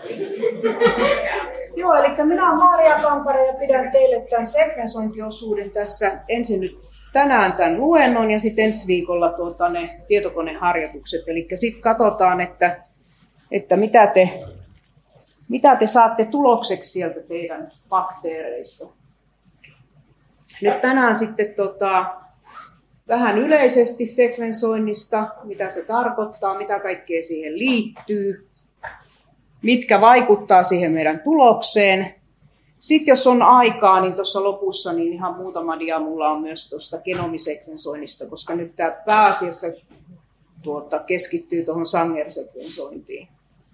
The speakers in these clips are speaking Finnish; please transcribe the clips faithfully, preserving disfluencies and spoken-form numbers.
Joo, eli minä olen Maria Kampare ja pidän teille tämän sekvensointiosuuden tässä ensin nyt tänään tämän luennon ja sitten ensi viikolla tuota, ne tietokoneharjoitukset. Eli sitten katsotaan, että, että mitä, te, mitä te saatte tulokseksi sieltä teidän bakteereista. Nyt tänään sitten tota, vähän yleisesti sekvensoinnista, mitä se tarkoittaa, mitä kaikkea siihen liittyy, mitkä vaikuttaa siihen meidän tulokseen. Sitten jos on aikaa, niin tuossa lopussa niin ihan muutama dia mulla on myös tuosta genomisekvensoinnista, koska nyt tämä pääasiassa tuota, keskittyy tuohon Sanger-sekvensointiin.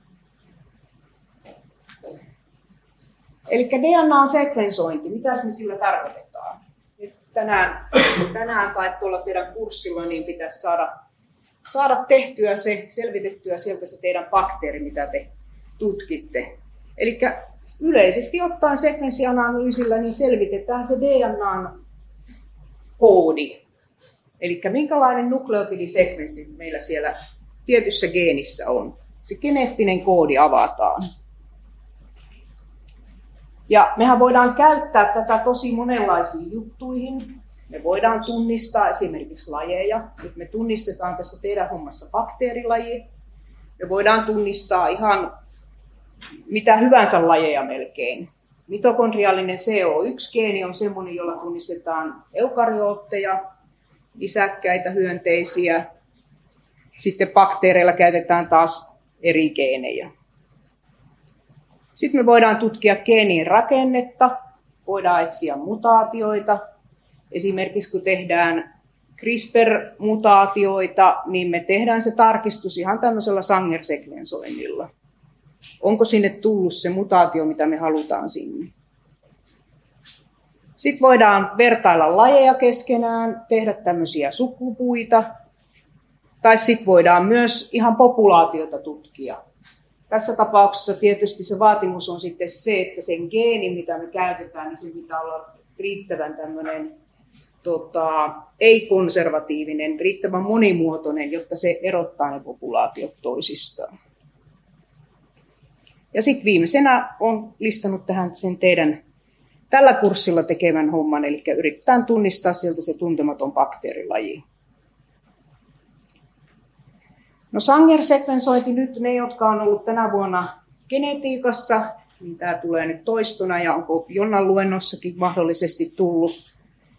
Eli D N A-sekvensointi, mitä me sillä tarkoitetaan? Nyt tänään, tänään tai tuolla teidän kurssilla niin pitäisi saada, saada tehtyä se, selvitettyä sieltä se teidän bakteeri, mitä te tutkitte. Eli yleisesti ottaen sekvenssianalyysillä niin selvitetään se D N A:n koodi. Eli minkälainen nukleotidisekvenssi meillä siellä tietyssä geenissä on. Se geneettinen koodi avataan. Ja mehän voidaan käyttää tätä tosi monenlaisiin juttuihin. Me voidaan tunnistaa esimerkiksi lajeja. Nyt me tunnistetaan tässä teidän hommassa bakteerilaji. Me voidaan tunnistaa ihan mitä hyvänsä lajeja melkein. Mitokondriaalinen C O yksi -geeni on semmoinen, jolla tunnistetaan eukaryootteja, isäkkäitä hyönteisiä. Sitten bakteereilla käytetään taas eri geenejä. Sitten me voidaan tutkia geenien rakennetta, voidaan etsiä mutaatioita. Esimerkiksi kun tehdään CRISPR-mutaatioita, niin me tehdään se tarkistus ihan tämmöisellä Sanger-sekvensoinnilla. Onko sinne tullut se mutaatio, mitä me halutaan sinne. Sitten voidaan vertailla lajeja keskenään, tehdä tämmöisiä sukupuita. Tai sitten voidaan myös ihan populaatiota tutkia. Tässä tapauksessa tietysti se vaatimus on sitten se, että sen geenin, mitä me käytetään, niin se pitää olla riittävän tämmöinen tota, ei-konservatiivinen, riittävän monimuotoinen, jotta se erottaa ne populaatiot toisistaan. Ja sitten viimeisenä on listannut tähän sen teidän tällä kurssilla tekemän homman, eli yritetään tunnistaa sieltä se tuntematon bakteerilaji. No Sanger-sekvensointi nyt, ne jotka on ollut tänä vuonna genetiikassa, niin tämä tulee nyt toistona ja onko Jonnan luennossakin mahdollisesti tullut.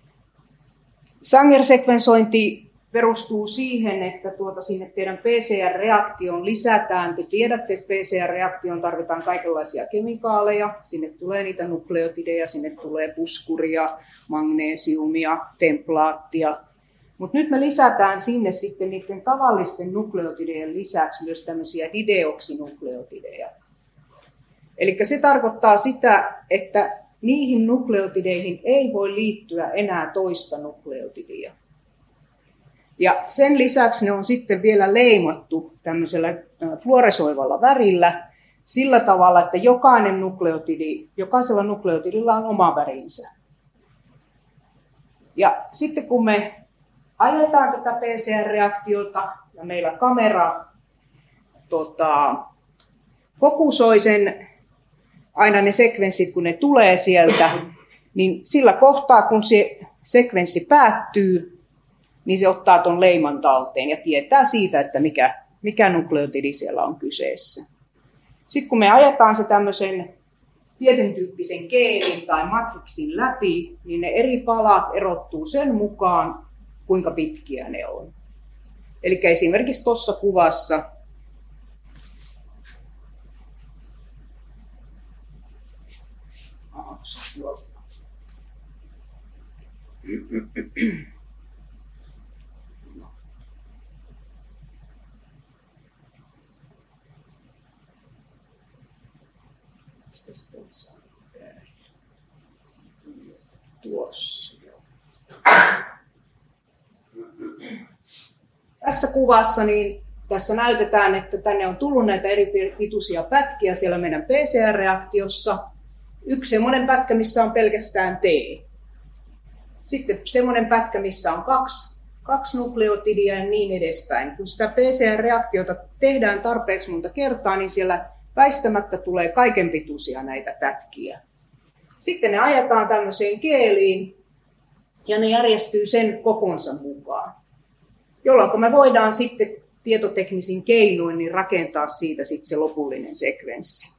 Sanger-sekvensointi perustuu siihen, että tuota sinne teidän P C R-reaktioon lisätään. Te tiedätte, että P C R-reaktioon tarvitaan kaikenlaisia kemikaaleja. Sinne tulee niitä nukleotideja, sinne tulee puskuria, magneesiumia, templaattia. Mutta nyt me lisätään sinne sitten niiden tavallisten nukleotideen lisäksi myös tämmöisiä dideoksinukleotideja. Eli se tarkoittaa sitä, että niihin nukleotideihin ei voi liittyä enää toista nukleotidia. Ja sen lisäksi ne on sitten vielä leimattu tämmöisellä fluoresoivalla värillä sillä tavalla, että jokainen nukleotidi, jokaisella nukleotidilla on oma värinsä. Ja sitten kun me ajetaan tätä P C R-reaktiota ja meillä kamera tota, fokusoi sen aina ne sekvenssit, kun ne tulee sieltä, niin sillä kohtaa, kun se sekvenssi päättyy, niin se ottaa tuon leiman talteen ja tietää siitä, että mikä, mikä nukleotidi siellä on kyseessä. Sitten kun me ajetaan se tämmöisen tietyn tyyppisen geenin tai matriksin läpi, niin ne eri palat erottuu sen mukaan, kuinka pitkiä ne on. Eli esimerkiksi tuossa kuvassa tuossa. Tässä kuvassa niin tässä näytetään, että tänne on tullut näitä eri pituisia pätkiä siellä meidän P C R-reaktiossa. Yksi semmoinen pätkä, missä on pelkästään T. Sitten semmoinen pätkä, missä on kaksi, kaksi nukleotidia ja niin edespäin. Kun sitä P C R-reaktiota tehdään tarpeeksi monta kertaa, niin siellä väistämättä tulee kaiken pituisia näitä pätkiä. Sitten ne ajetaan tämmöiseen keeliin ja ne järjestyy sen kokonsa mukaan, jolloin me voidaan sitten tietoteknisin keinoin niin rakentaa siitä sitten se lopullinen sekvenssi.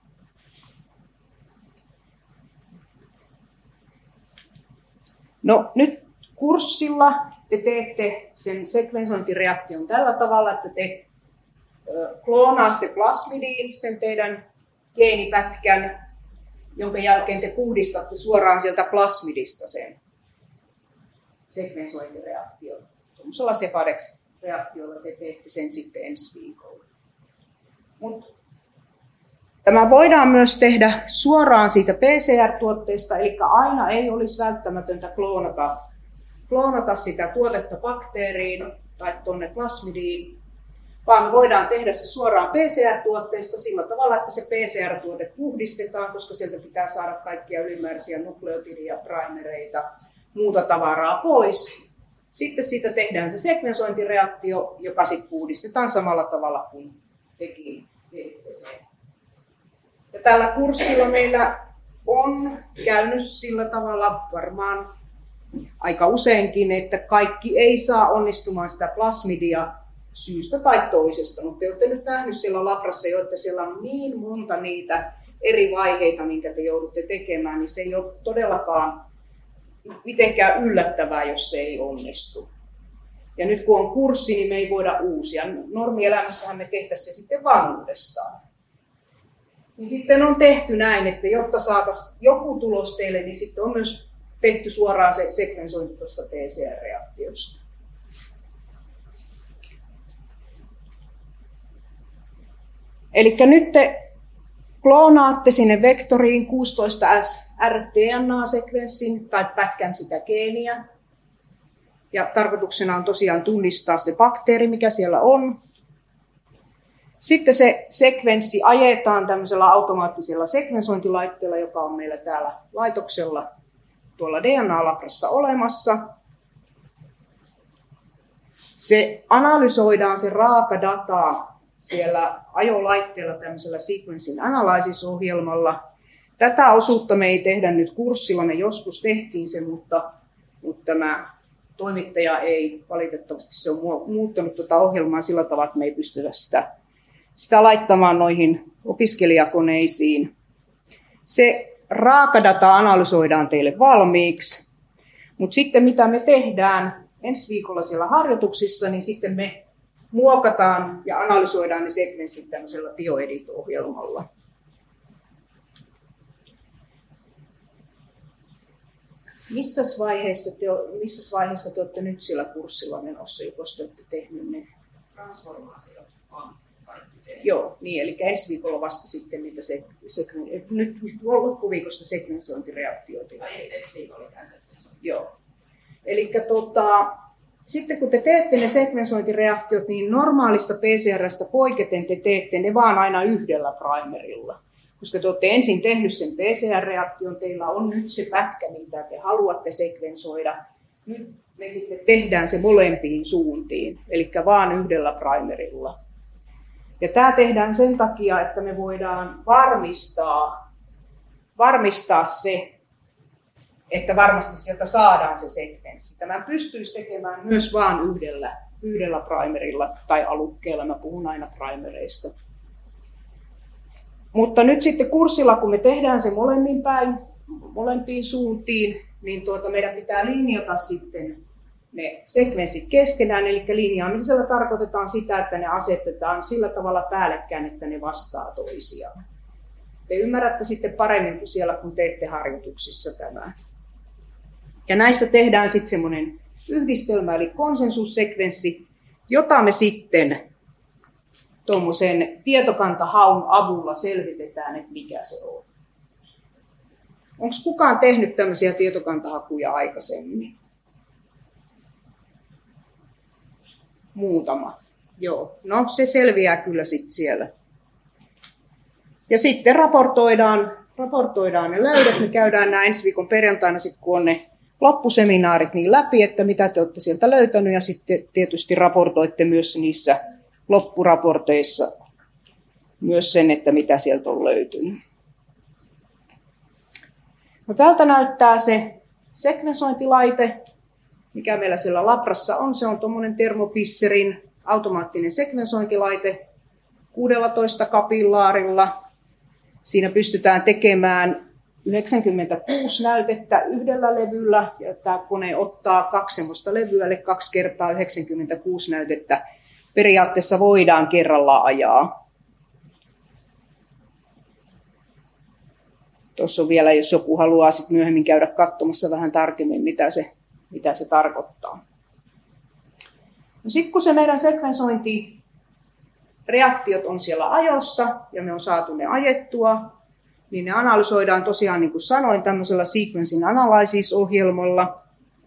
No nyt kurssilla te teette sen sekvensointireaktion tällä tavalla, että te kloonaatte plasmidiin sen teidän geenipätkän, jonka jälkeen te puhdistatte suoraan sieltä plasmidista sen sekvensointireaktion. Tuollaisella Cefadex-reaktiolla te teette sen sitten ensi viikolla. Mut tämä voidaan myös tehdä suoraan siitä P C R-tuotteesta, eli aina ei olisi välttämätöntä kloonata, kloonata sitä tuotetta bakteeriin tai tuonne plasmidiin, vaan voidaan tehdä se suoraan P C R-tuotteesta sillä tavalla, että se P C R-tuote puhdistetaan, koska sieltä pitää saada kaikkia ylimääräisiä nukleotidia, primereita, muuta tavaraa pois. Sitten siitä tehdään se sekvensointireaktio, joka sitten puhdistetaan samalla tavalla kuin teki V T C. Ja tällä kurssilla meillä on käynyt sillä tavalla varmaan aika useinkin, että kaikki ei saa onnistumaan sitä plasmidia syystä tai toisesta, mutta te olette nyt nähnyt siellä labrassa jo, että siellä on niin monta niitä eri vaiheita, minkä te joudutte tekemään, niin se ei ole todellakaan mitenkään yllättävää, jos se ei onnistu. Ja nyt kun on kurssi, niin me ei voida uusia. Normielämässähän me tehtäisiin se sitten vaan uudestaan. Niin sitten on tehty näin, että jotta saataisiin joku tulos teille, niin sitten on myös tehty suoraan se sekvensointi tuosta P C R-reaktiosta. Eli nyt te kloonaatte sinne vektoriin kuusitoista S R D N A-sekvenssin tai pätkän sitä geeniä. Ja tarkoituksena on tosiaan tunnistaa se bakteeri, mikä siellä on. Sitten se sekvenssi ajetaan tämmöisellä automaattisella sekvensointilaitteella, joka on meillä täällä laitoksella tuolla D N A-labrassa olemassa. Se analysoidaan se raaka data siellä ajolaitteella tämmöisellä sequencing analysis-ohjelmalla. Tätä osuutta me ei tehdä nyt kurssilla, me joskus tehtiin se, mutta, mutta tämä toimittaja ei valitettavasti se on muuttanut tuota ohjelmaa sillä tavalla, että me ei pystytä sitä, sitä laittamaan noihin opiskelijakoneisiin. Se raakadata analysoidaan teille valmiiksi, mutta sitten mitä me tehdään ensi viikolla siellä harjoituksissa, niin sitten me muokataan ja analysoidaan ne sekvenssit tämmöisellä bioedit-ohjelmalla. Missäs vaiheessa te, missäs vaiheessa te olette nyt sillä kurssilla menossa, joko te olette tehneet ne? Transformaatiot on kaikki tehnyt. Joo, niin, eli ensi viikolla vasta sitten niitä se, se, nyt loppuviikosta sekvensointireaktioita. Ai ensi viikolla ikään sekvensointi. Joo. Eli tota, sitten kun te teette ne sekvensointireaktiot, niin normaalista P C R:stä poiketen te teette ne vaan aina yhdellä primerilla. Koska te olette ensin tehnyt sen P C R-reaktion, teillä on nyt se pätkä, mitä te haluatte sekvensoida. Nyt me sitten tehdään se molempiin suuntiin, eli vaan yhdellä primerilla. Ja tämä tehdään sen takia, että me voidaan varmistaa, varmistaa se, että varmasti sieltä saadaan se sekvenssi. Tämän pystyisi tekemään myös vain yhdellä, yhdellä primerilla tai alukkeella. Mä puhun aina primereista. Mutta nyt sitten kurssilla, kun me tehdään se molemmin päin, molempiin suuntiin, niin tuota, meidän pitää linjata sitten ne sekvenssit keskenään. Eli linjaamisella tarkoitetaan sitä, että ne asetetaan sillä tavalla päällekkäin, että ne vastaa toisiaan. Te ymmärrätte sitten paremmin kuin siellä, kun teette harjoituksissa tämän. Ja näistä tehdään sitten semmoinen yhdistelmä, eli konsensussekvenssi, jota me sitten tuommoisen tietokantahaun avulla selvitetään, että mikä se on. Onko kukaan tehnyt tämmöisiä tietokantahakuja aikaisemmin? Muutama. Joo, no se selviää kyllä sitten siellä. Ja sitten raportoidaan, raportoidaan ne löydöt. Me käydään nämä ensi viikon perjantaina, sit, kun on ne loppuseminaarit niin läpi, että mitä te olette sieltä löytänyt. Ja sitten tietysti raportoitte myös niissä loppuraporteissa myös sen, että mitä sieltä on löytynyt. No, tältä näyttää se sekvensointilaite, mikä meillä siellä labrassa on. Se on tuommoinen Thermo Fisherin automaattinen sekvensointilaite kuusitoista kapillaarilla. Siinä pystytään tekemään yhdeksänkymmentäkuusi näytettä yhdellä levyllä. Ja tämä kone ottaa kaksi semmoista levyä, eli kaksi kertaa yhdeksänkymmentäkuusi näytettä. Periaatteessa voidaan kerralla ajaa. Tuossa on vielä, jos joku haluaa sit myöhemmin käydä katsomassa vähän tarkemmin, mitä se, mitä se tarkoittaa. No sitten kun se meidän sekvensointireaktiot on siellä ajossa ja me on saatu ne ajettua, niin ne analysoidaan tosiaan, niin kuin sanoin, tämmöisellä sequencing analysis-ohjelmalla,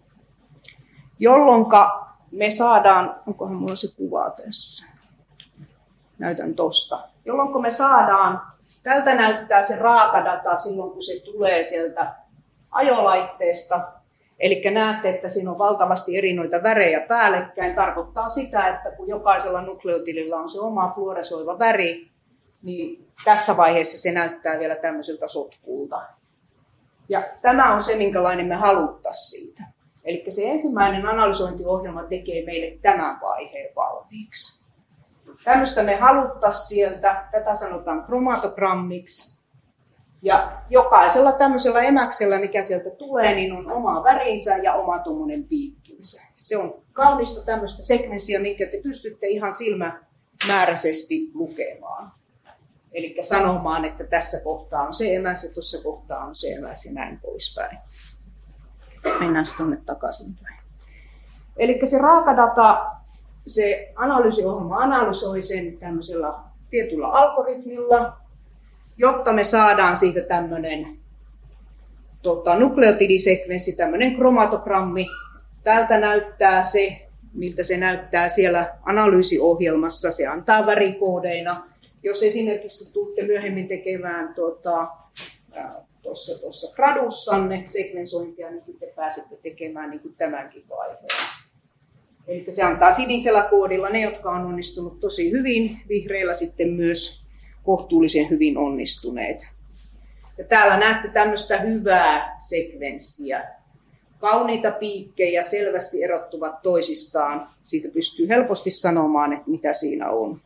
jolloin me saadaan, onkohan mulla se kuva tässä, näytän tosta, jolloin me saadaan, tältä näyttää se raakadata silloin, kun se tulee sieltä ajolaitteesta. Eli näette, että siinä on valtavasti eri noita värejä päällekkäin. Tarkoittaa sitä, että kun jokaisella nukleotidilla on se oma fluoresoiva väri, niin tässä vaiheessa se näyttää vielä tämmöiseltä sotkulta. Ja tämä on se, minkälainen me haluttaisiin siitä. Eli se ensimmäinen analysointiohjelma tekee meille tämän vaiheen valmiiksi. Tämmöistä me haluttaisiin sieltä, tätä sanotaan kromatogrammiksi. Ja jokaisella tämmöisellä emäksellä, mikä sieltä tulee, niin on oma värinsä ja oma tuommoinen piikkinsä. Se on kaunista tämmöistä sekvenssiä, minkä te pystytte ihan silmämääräisesti lukemaan. Eli sanomaan, että tässä kohtaa on se emäs ja tuossa kohtaa on se emäs ja näin poispäin. Mennään tuonne takaisinpäin. Eli se raakadata, se analyysiohjelma analysoi sen tämmöisellä tietyllä algoritmilla, jotta me saadaan siitä tämmöinen tota, nukleotidisekvenssi, tämmöinen kromatogrammi. Täältä näyttää se, miltä se näyttää siellä analyysiohjelmassa. Se antaa värikoodeina. Jos esimerkiksi tuutte myöhemmin tekemään tuota, tuossa, tuossa gradussanne sekvensointia, niin sitten pääsette tekemään niin kuin tämänkin vaiheen. Eli se antaa sinisellä koodilla ne, jotka on onnistunut tosi hyvin, vihreillä sitten myös kohtuullisen hyvin onnistuneet. Ja täällä näette tämmöistä hyvää sekvenssiä. Kauniita piikkejä selvästi erottuvat toisistaan. Siitä pystyy helposti sanomaan, että mitä siinä on.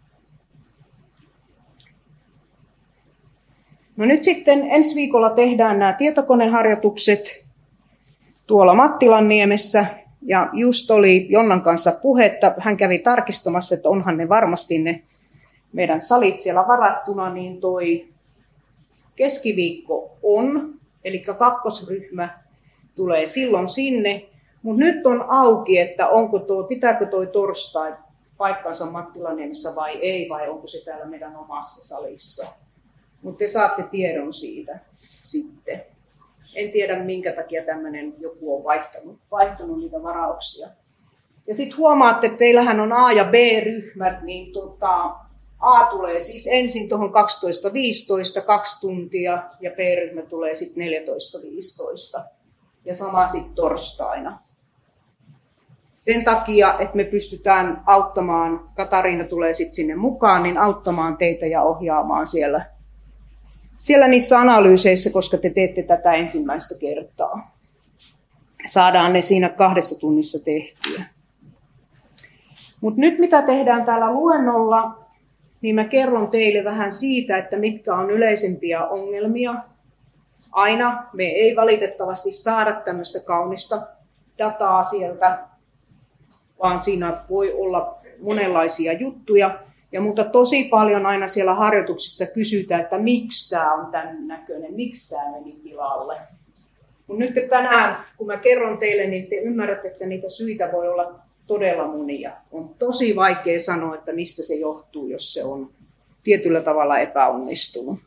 No nyt sitten ensi viikolla tehdään nämä tietokoneharjoitukset tuolla Mattilanniemessä. Ja just oli Jonnan kanssa puhetta, hän kävi tarkistamassa, että onhan ne varmasti ne meidän salit siellä varattuna, niin toi keskiviikko on, eli kakkosryhmä tulee silloin sinne. Mutta nyt on auki, että onko tuo, pitääkö toi torstai paikkansa Mattilanniemessä vai ei, vai onko se täällä meidän omassa salissa. Mutta te saatte tiedon siitä sitten. En tiedä, minkä takia tämmöinen joku on vaihtanut, vaihtanut niitä varauksia. Ja sitten huomaatte, että teillähän on A- ja B-ryhmät, niin tota, A tulee siis ensin tuohon kaksitoista viisitoista, kaksi tuntia, ja B-ryhmä tulee sitten neljätoista viisitoista. Ja sama sitten torstaina. Sen takia, että me pystytään auttamaan, Katariina tulee sitten sinne mukaan, niin auttamaan teitä ja ohjaamaan siellä, siellä niissä analyyseissä, koska te teette tätä ensimmäistä kertaa. Saadaan ne siinä kahdessa tunnissa tehtyä. Mutta nyt mitä tehdään täällä luennolla, niin mä kerron teille vähän siitä, että mitkä on yleisempiä ongelmia. Aina me ei valitettavasti saada tämmöistä kaunista dataa sieltä, vaan siinä voi olla monenlaisia juttuja. Ja mutta tosi paljon aina siellä harjoituksissa kysytään, että miksi tämä on tämän näköinen, miksi tämä meni pilalle. Mutta nyt tänään, kun mä kerron teille, niin te ymmärrätte, että niitä syitä voi olla todella monia. On tosi vaikea sanoa, että mistä se johtuu, jos se on tietyllä tavalla epäonnistunut.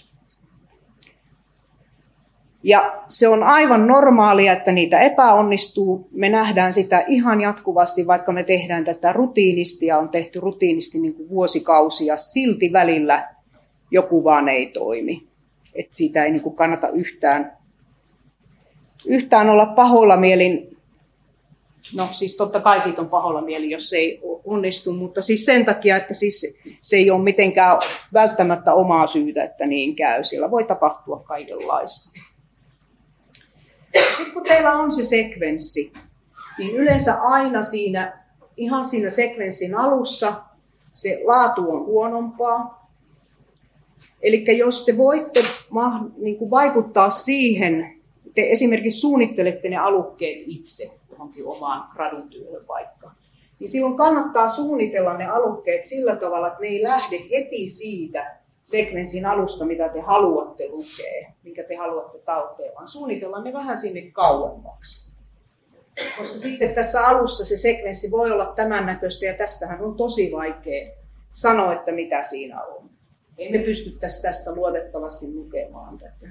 Ja se on aivan normaalia, että niitä epäonnistuu. Me nähdään sitä ihan jatkuvasti, vaikka me tehdään tätä rutiinisti ja on tehty rutiinisti niin kuin vuosikausia. Silti välillä joku vaan ei toimi. Et siitä ei niin kuin kannata yhtään, yhtään olla pahoilla mielin. No siis totta kai siitä on pahoilla mieli, jos se ei onnistu, mutta siis sen takia, että siis se ei ole mitenkään välttämättä omaa syytä, että niin käy. Siellä voi tapahtua kaikenlaista. Sitten kun teillä on se sekvenssi, niin yleensä aina siinä, ihan siinä sekvenssin alussa se laatu on huonompaa. Eli jos te voitte niin kuin vaikuttaa siihen, te esimerkiksi suunnittelette ne alukkeet itse johonkin omaan gradutyöhön vaikka, niin silloin kannattaa suunnitella ne alukkeet sillä tavalla, että ne ei lähde heti siitä sekvenssin alusta, mitä te haluatte lukea, minkä te haluatte talteen, vaan suunnitella ne vähän sinne kauemmaksi. Koska sitten tässä alussa se sekvenssi voi olla tämän näköistä, ja tästähän on tosi vaikea sanoa, että mitä siinä on. Emme pystyttäisi tästä luotettavasti lukemaan tätä.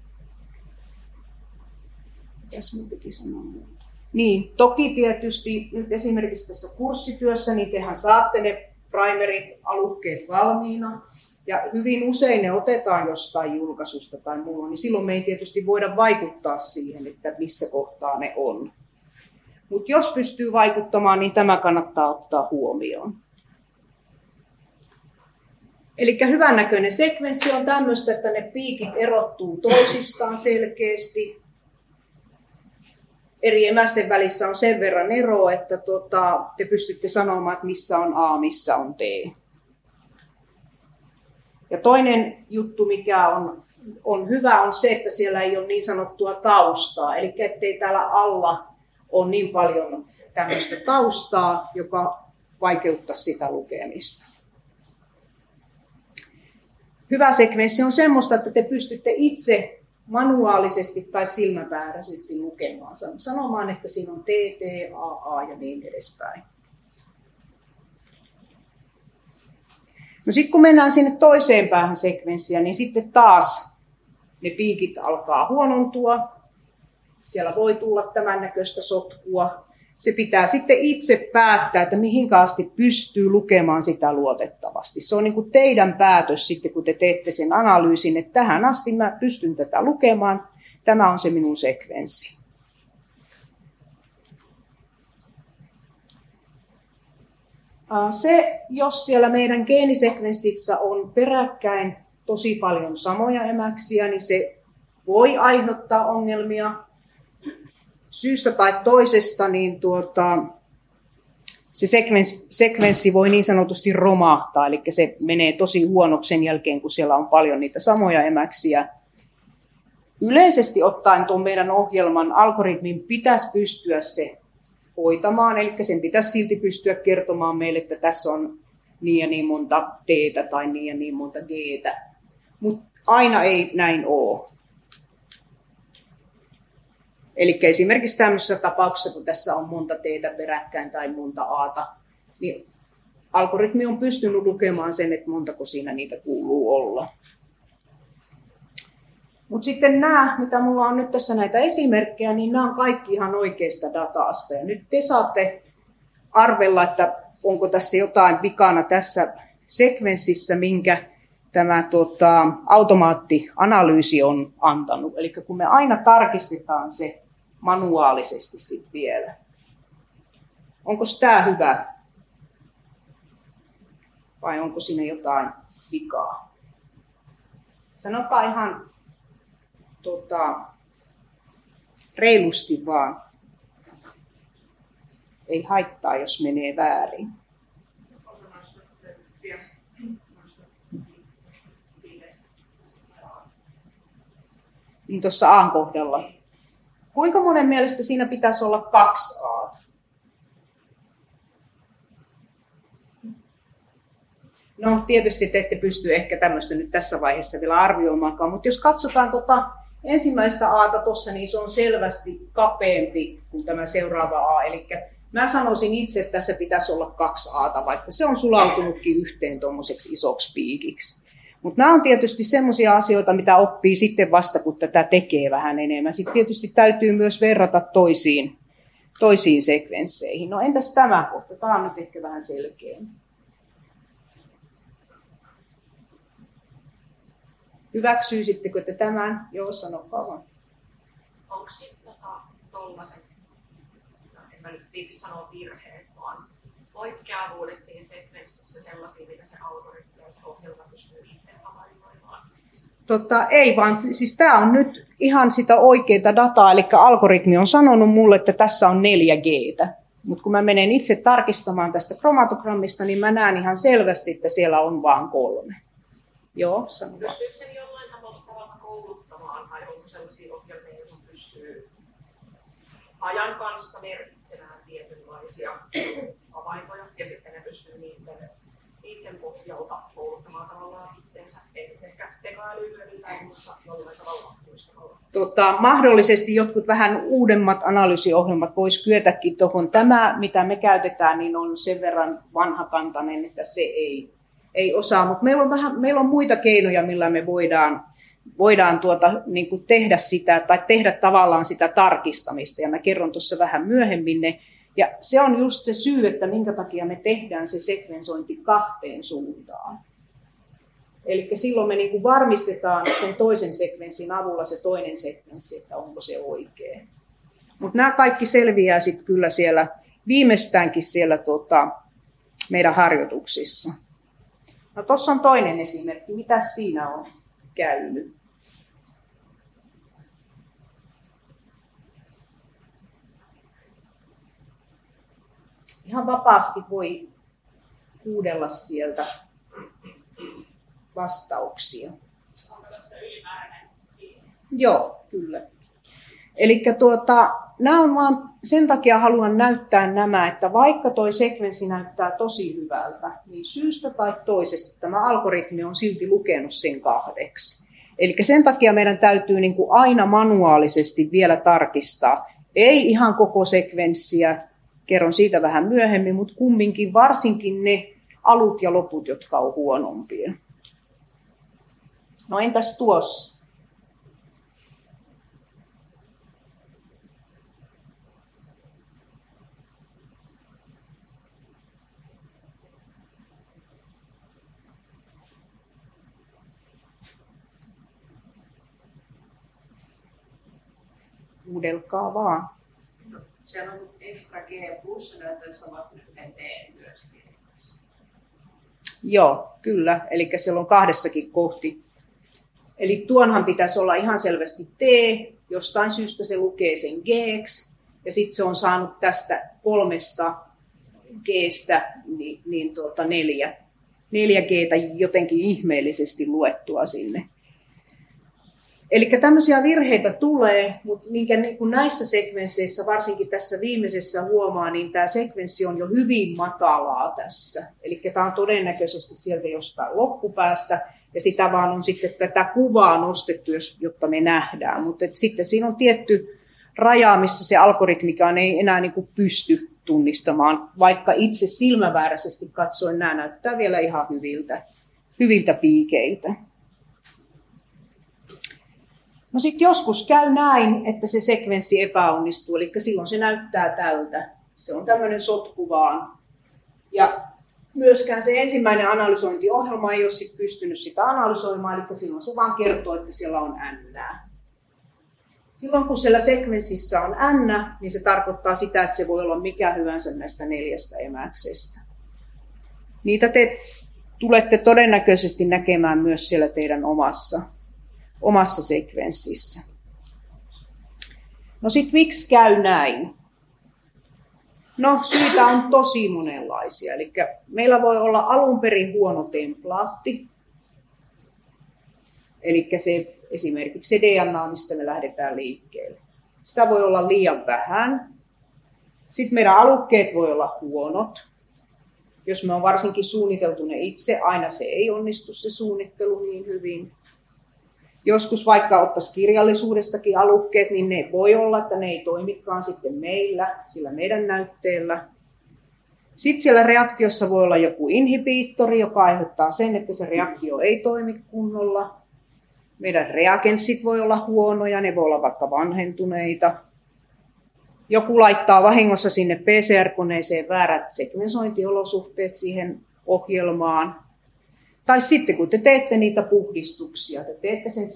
Mitäs minun piti sanoa muuta? Niin, toki tietysti nyt esimerkiksi tässä kurssityössä, niin tehän saatte ne primerit, alukkeet valmiina. Ja hyvin usein ne otetaan jostain julkaisusta tai muulla, niin silloin me ei tietysti voida vaikuttaa siihen, että missä kohtaa ne on. Mutta jos pystyy vaikuttamaan, niin tämä kannattaa ottaa huomioon. Eli hyvännäköinen sekvenssi on tämmöistä, että ne piikit erottuu toisistaan selkeästi. Eri emästen välissä on sen verran eroa, että tota, te pystytte sanomaan, että missä on A, missä on T. Ja toinen juttu, mikä on, on hyvä, on se, että siellä ei ole niin sanottua taustaa. Eli ettei täällä alla ole niin paljon tämmöistä taustaa, joka vaikeuttaa sitä lukemista. Hyvä sekvenssi on semmoista, että te pystytte itse manuaalisesti tai silmämääräisesti lukemaan. Sanomaan, että siinä on T, T, A, A ja niin edespäin. No sitten kun mennään sinne toiseen päähän sekvenssiä, niin sitten taas ne piikit alkaa huonontua. Siellä voi tulla tämän näköistä sotkua. Se pitää sitten itse päättää, että mihin asti pystyy lukemaan sitä luotettavasti. Se on niin kuin teidän päätös sitten, kun te teette sen analyysin, että tähän asti mä pystyn tätä lukemaan. Tämä on se minun sekvenssi. Se, jos siellä meidän geenisekvenssissä on peräkkäin tosi paljon samoja emäksiä, niin se voi aiheuttaa ongelmia. Syystä tai toisesta niin tuota, se sekvenssi, sekvenssi voi niin sanotusti romahtaa, eli se menee tosi huonoksi sen jälkeen, kun siellä on paljon niitä samoja emäksiä. Yleisesti ottaen tuon meidän ohjelman algoritmin pitäisi pystyä se hoitamaan, eli sen pitäisi silti pystyä kertomaan meille, että tässä on niin ja niin monta T:tä tai niin ja niin monta G:tä, mutta aina ei näin ole. Eli esimerkiksi tämmöisessä tapauksessa, kun tässä on monta T:tä peräkkäin tai monta A:ta, niin algoritmi on pystynyt lukemaan sen, että montako siinä niitä kuuluu olla. Mutta sitten nämä, mitä minulla on nyt tässä näitä esimerkkejä, niin nämä on kaikki ihan oikeasta datasta. Ja nyt te saatte arvella, että onko tässä jotain vikana tässä sekvenssissä, minkä tämä tota, automaattianalyysi on antanut. Eli kun me aina tarkistetaan se manuaalisesti sit vielä. Onko tämä hyvä? Vai onko siinä jotain vikaa? Sanotaan ihan tota, reilusti vaan. Ei haittaa, jos menee väärin. Niin tuossa A:n kohdalla. Kuinka monen mielestä siinä pitäisi olla kaksi A:ta? No tietysti te ette pysty ehkä tämmöistä nyt tässä vaiheessa vielä arvioimaankaan, mutta jos katsotaan tuota ensimmäistä A:ta tuossa, niin se on selvästi kapeampi kuin tämä seuraava A. Eli mä sanoisin itse, että tässä pitäisi olla kaksi A:ta, vaikka se on sulautunutkin yhteen tuommoiseksi isoksi piikiksi. Mutta nämä on tietysti semmoisia asioita, mitä oppii sitten vasta, kun tätä tekee vähän enemmän. Sitten tietysti täytyy myös verrata toisiin, toisiin sekvensseihin. No entäs tämä kohta? Tämä on nyt ehkä vähän selkeämpi. Hyväksyisittekö te tämän? Joo, sanokaa vaan. Onko sitten tota, tollaset en mä nyt viitti sanoa virheet, vaan poikkeavuudet siinä sekvenssissä sellaisia, mitä se algoritmi ja se ohjelma pystyy itse havainnoimaan? Tota, ei vaan, siis tämä on nyt ihan sitä oikeaa dataa, eli algoritmi on sanonut mulle, että tässä on neljä G:tä. Mutta kun mä menen itse tarkistamaan tästä kromatogrammista, niin mä näen ihan selvästi, että siellä on vain kolme. Joo, sano. Pystyykö sen jollain tavalla kouluttamaan, tai onko sellaisia ohjelmia, jotka pystyy ajan kanssa merkitsemään tietynlaisia havaintoja, ja sitten ne pystyy niiden, niiden pohjalta kouluttamaan tavallaan itseensä, ei ehkä tekoälyllä tai muuta jollain tavalla muistamalla. Tota, mahdollisesti jotkut vähän uudemmat analyysiohjelmat vois kyetäkin tuohon. Tämä, mitä me käytetään, niin on sen verran vanhakantainen, että se ei, ei osaa. Mutta meillä on, vähän, meillä on muita keinoja, millä me voidaan, voidaan tuota, niin kuin tehdä sitä tai tehdä tavallaan sitä tarkistamista. Ja mä kerron tuossa vähän myöhemmin ne. Ja se on just se syy, että minkä takia me tehdään se sekvensointi kahteen suuntaan. Eli silloin me niin kuin varmistetaan sen toisen sekvenssin avulla se toinen sekvenssi, että onko se oikein. Mutta nämä kaikki selviää sitten kyllä siellä, viimeistäänkin siellä tota, meidän harjoituksissa. No tuossa on toinen esimerkki. Mitä siinä on käynyt? Ihan vapaasti voi huudella sieltä vastauksia. Onko tässä ylimääräinen kiinni? Joo, kyllä. Eli tuota, nämä on vaan, sen takia haluan näyttää nämä, että vaikka toi sekvenssi näyttää tosi hyvältä, niin syystä tai toisesta tämä algoritmi on silti lukenut sen kahdeksi. Eli sen takia meidän täytyy niin kuin aina manuaalisesti vielä tarkistaa. Ei ihan koko sekvenssiä, kerron siitä vähän myöhemmin, mutta kumminkin varsinkin ne alut ja loput, jotka on huonompia. No entäs tuossa? Huudelkaa vaan. No, siellä on extra G plus, ja näyttää, että se on yhden D myös. Joo, kyllä. Eli siellä on kahdessakin kohti. Eli tuonhan pitäisi olla ihan selvästi T, jostain syystä se lukee sen G:ksi, ja sitten se on saanut tästä kolmesta G:stä niin, niin tuota neljä, neljä G:tä jotenkin ihmeellisesti luettua sinne. Eli tämmöisiä virheitä tulee, mutta minkä niin kuin näissä sekvensseissä, varsinkin tässä viimeisessä huomaa, niin tämä sekvenssi on jo hyvin matalaa tässä. Eli tämä on todennäköisesti sieltä jostain loppupäästä, ja sitä vaan on sitten tätä kuvaa nostettu, jotta me nähdään. Mutta sitten siinä on tietty raja, missä se algoritmikaan ei enää niin kuin pysty tunnistamaan, vaikka itse silmävääräisesti katsoen nämä näyttää vielä ihan hyviltä, hyviltä piikeiltä. No sitten joskus käy näin, että se sekvenssi epäonnistuu, eli silloin se näyttää tältä. Se on tämmöinen sotku vaan. Ja myöskään se ensimmäinen analysointiohjelma ei ole sit pystynyt sitä analysoimaan, eli silloin se vaan kertoo, että siellä on n. Silloin kun siellä sekvenssissä on n, niin se tarkoittaa sitä, että se voi olla mikä hyvänsä näistä neljästä emäksestä. Niitä te tulette todennäköisesti näkemään myös siellä teidän omassa, omassa sekvenssissä. No sitten miksi käy näin? No syitä on tosi monenlaisia. Eli meillä voi olla alun perin huono templaatti. Eli se, esimerkiksi se D N A, mistä me lähdetään liikkeelle. Sitä voi olla liian vähän. Sitten meidän alukkeet voi olla huonot. Jos me on varsinkin suunniteltu ne itse, aina se ei onnistu se suunnittelu niin hyvin. Joskus vaikka ottaisi kirjallisuudestakin alukkeet, niin ne voi olla, että ne ei toimikaan sitten meillä, sillä meidän näytteellä. Sitten siellä reaktiossa voi olla joku inhibiittori, joka aiheuttaa sen, että se reaktio ei toimi kunnolla. Meidän reagenssit voi olla huonoja, ne voi olla vaikka vanhentuneita. Joku laittaa vahingossa sinne P C R-koneeseen väärät sekvensointiolosuhteet siihen ohjelmaan. Tai sitten kun te teette niitä puhdistuksia, te teette sen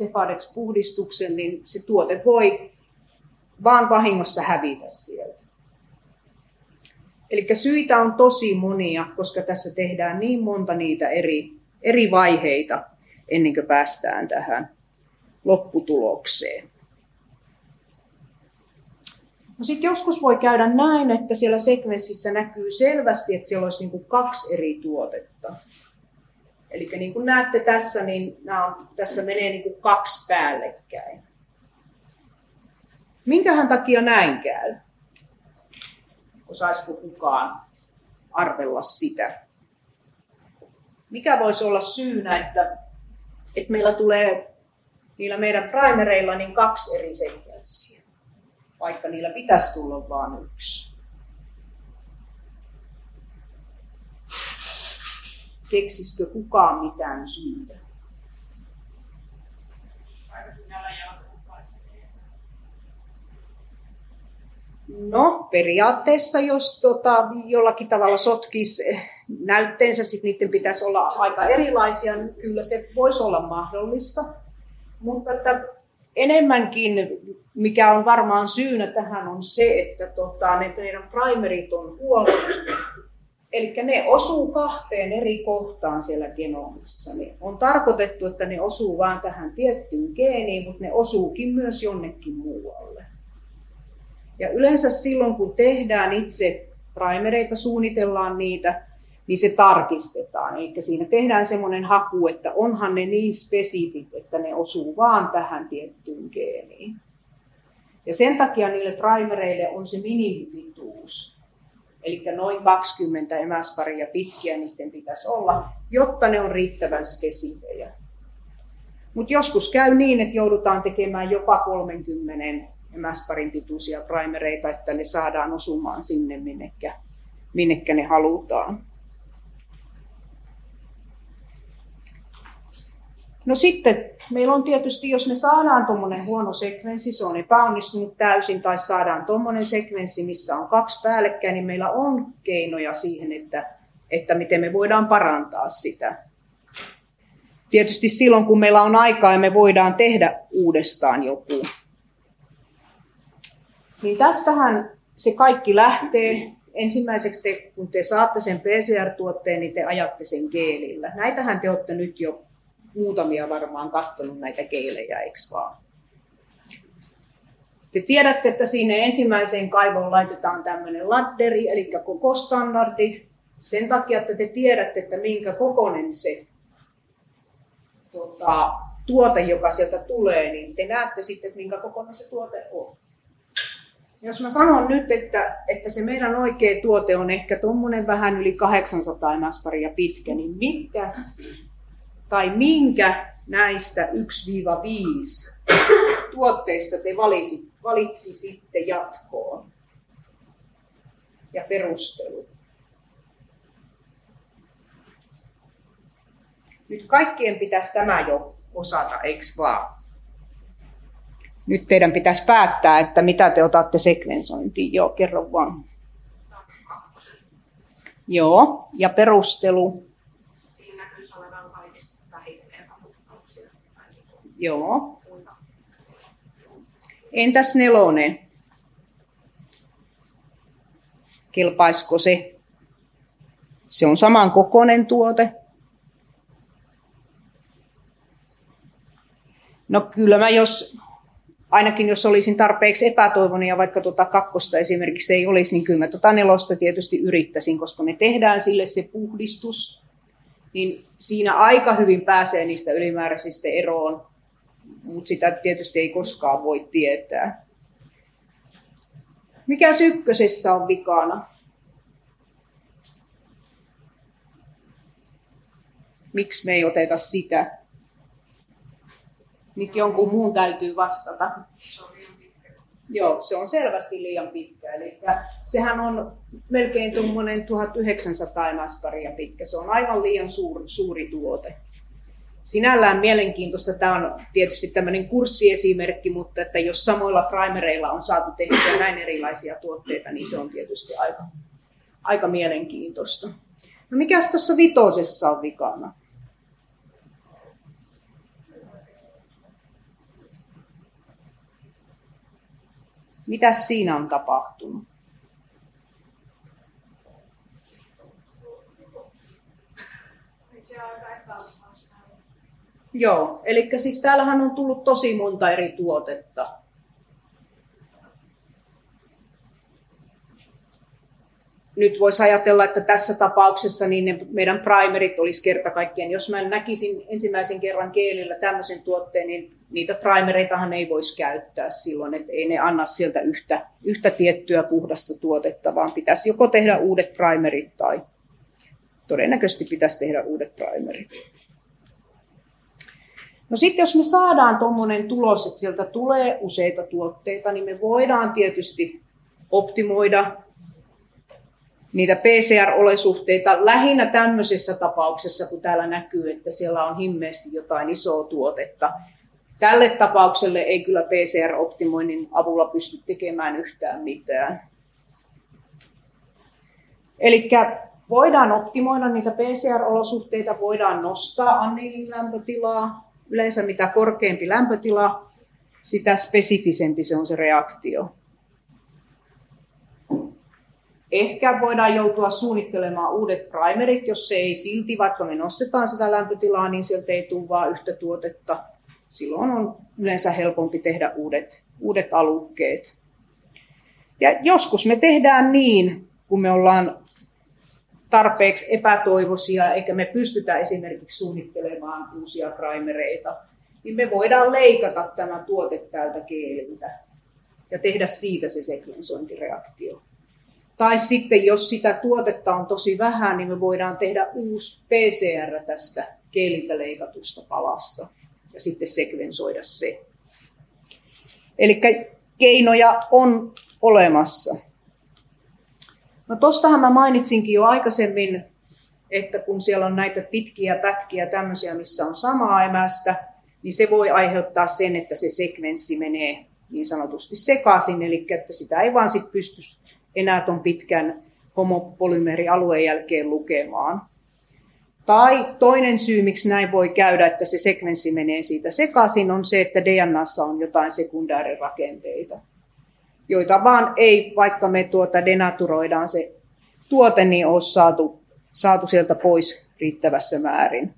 Cefadex-puhdistuksen, niin se tuote voi vaan vahingossa hävitä sieltä. Eli syitä on tosi monia, koska tässä tehdään niin monta niitä eri, eri vaiheita ennen kuin päästään tähän lopputulokseen. No sitten joskus voi käydä näin, että siellä sekvenssissä näkyy selvästi, että siellä olisi niin kuin kaksi eri tuotetta. Eli niin kuin näette tässä, niin nämä on, tässä menee niin kuin kaksi päällekkäin. Minkähän takia näin käy? Osaisiko kukaan arvella sitä? Mikä voisi olla syynä, että, että meillä tulee niillä meidän primereilla niin kaksi eri sekvenssiä, vaikka niillä pitäisi tulla vain yksi? Keksisikö kukaan mitään syytä? No, periaatteessa, jos tota, jollakin tavalla sotkisi näytteensä, sitten niiden pitäisi olla aika erilaisia, niin kyllä se voisi olla mahdollista. Mutta että enemmänkin, mikä on varmaan syynä tähän, on se, että tota, ne meidän primerit on huonot. Eli ne osuu kahteen eri kohtaan siellä genomissa. Ne on tarkoitettu, että ne osuu vain tähän tiettyyn geeniin, mutta ne osuukin myös jonnekin muualle. Ja yleensä silloin, kun tehdään itse primereita, suunnitellaan niitä, niin se tarkistetaan. Eli siinä tehdään semmoinen haku, että onhan ne niin spesifit, että ne osuu vaan tähän tiettyyn geeniin. Ja sen takia niille primereille on se minimipituus. Eli noin kaksikymmentä emäsparia pitkiä niiden pitäisi olla, jotta ne on riittävän spesifejä. Mutta joskus käy niin, että joudutaan tekemään jopa kolmekymmentä emäsparin pituisia primereita, että ne saadaan osumaan sinne, minnekä, minnekä ne halutaan. No sitten meillä on tietysti, jos me saadaan tuommoinen huono sekvenssi, se on epäonnistunut täysin, tai saadaan tuommoinen sekvenssi, missä on kaksi päällekkäin, niin meillä on keinoja siihen, että, että miten me voidaan parantaa sitä. Tietysti silloin, kun meillä on aikaa ja me voidaan tehdä uudestaan joku. Niin tästähän se kaikki lähtee. Ensimmäiseksi, te, kun te saatte sen P C R-tuotteen, niin te ajatte sen geelillä. Näitähän te olette nyt jo muutamia varmaan katsonut näitä geelejä, eikö vaan? Te tiedätte, että siinä ensimmäiseen kaivoon laitetaan tämmöinen ladderi, eli koko standardi. Sen takia, että te tiedätte, että minkä kokoinen se tuota, tuote, joka sieltä tulee, niin te näette sitten, että minkä kokoinen se tuote on. Jos mä sanon nyt, että, että se meidän oikea tuote on ehkä tuommoinen vähän yli kahdeksansataa emäsparia pitkä, niin mitkäs tai minkä näistä yksi viisi tuotteista te valisi, valitsisitte jatkoon ja perustelu? Nyt kaikkien pitäisi tämä jo osata, eikö vaan? Nyt teidän pitäisi päättää, että mitä te otatte sekvensointiin. Joo, kerro vaan. Joo, ja perustelu. Siinä näkyisi olevan kaikista vähiten epämutkausia. Joo. Entäs nelonen? Kelpaisiko se? Se on saman kokoinen tuote. No kyllä mä jos... Ainakin jos olisin tarpeeksi epätoivoinen ja vaikka tuota kakkosta esimerkiksi ei olisi, niin kyllä mä tuota nelosta tietysti yrittäisin, koska me tehdään sille se puhdistus, niin siinä aika hyvin pääsee niistä ylimääräisistä eroon, mutta sitä tietysti ei koskaan voi tietää. Mikä ykkösessä on vikana? Miksi me ei oteta sitä? Nyt jonkun muun täytyy vastata. Joo, se on selvästi liian pitkä. Eli sehän on melkein tuommoinen tuhatyhdeksänsataa emäsparia pitkä. Se on aivan liian suuri, suuri tuote. Sinällään mielenkiintoista. Tämä on tietysti tämmöinen kurssiesimerkki, mutta että jos samoilla primereilla on saatu tehtyä näin erilaisia tuotteita, niin se on tietysti aika, aika mielenkiintoista. No mikäs tuossa vitosessa on vikana? Mitäs siinä on tapahtunut? tosiaan aika epälupaista. Joo, eli siis täällähän on tullut tosi monta eri tuotetta. Nyt voisi ajatella, että tässä tapauksessa niin ne meidän primerit olisi kerta kaikkiaan. Jos mä näkisin ensimmäisen kerran geelillä tämmöisen tuotteen, niin niitä primereitahan ei voisi käyttää silloin, että ei ne anna sieltä yhtä, yhtä tiettyä puhdasta tuotetta, vaan pitäisi joko tehdä uudet primerit tai todennäköisesti pitäisi tehdä uudet primerit. No sitten jos me saadaan tuommoinen tulos, että sieltä tulee useita tuotteita, niin me voidaan tietysti optimoida niitä P C R-olosuhteita lähinnä tämmöisessä tapauksessa, kun täällä näkyy, että siellä on himmeästi jotain isoa tuotetta. Tälle tapaukselle ei kyllä P C R-optimoinnin avulla pysty tekemään yhtään mitään. Eli voidaan optimoida niitä P C R-olosuhteita, voidaan nostaa anniilin lämpötilaa. Yleensä mitä korkeampi lämpötila, sitä spesifisempi se on se reaktio. Ehkä voidaan joutua suunnittelemaan uudet primerit, jos se ei silti, vaikka me nostetaan sitä lämpötilaa, niin sieltä ei tule vain yhtä tuotetta. Silloin on yleensä helpompi tehdä uudet, uudet alukkeet. Ja joskus me tehdään niin, kun me ollaan tarpeeksi epätoivoisia, eikä me pystytä esimerkiksi suunnittelemaan uusia primereita, niin me voidaan leikata tämä tuote täältä geeliltä ja tehdä siitä se sekvensointireaktio. Tai sitten, jos sitä tuotetta on tosi vähän, niin me voidaan tehdä uusi P C R tästä geeliltä leikatusta palasta ja sitten sekvensoida se. Eli keinoja on olemassa. No tostahan mä mainitsinkin jo aikaisemmin, että kun siellä on näitä pitkiä pätkiä tämmöisiä, missä on samaa emästä, niin se voi aiheuttaa sen, että se sekvenssi menee niin sanotusti sekaisin, eli että sitä ei vaan sit pysty enää ton pitkän homopolymerialueen jälkeen lukemaan. Tai toinen syy, miksi näin voi käydä, että se sekvenssi menee siitä sekaisin, on se, että D N A:ssa on jotain sekundäärirakenteita, joita vaan ei, vaikka me tuota denaturoidaan se tuote, niin ole saatu, saatu sieltä pois riittävässä määrin.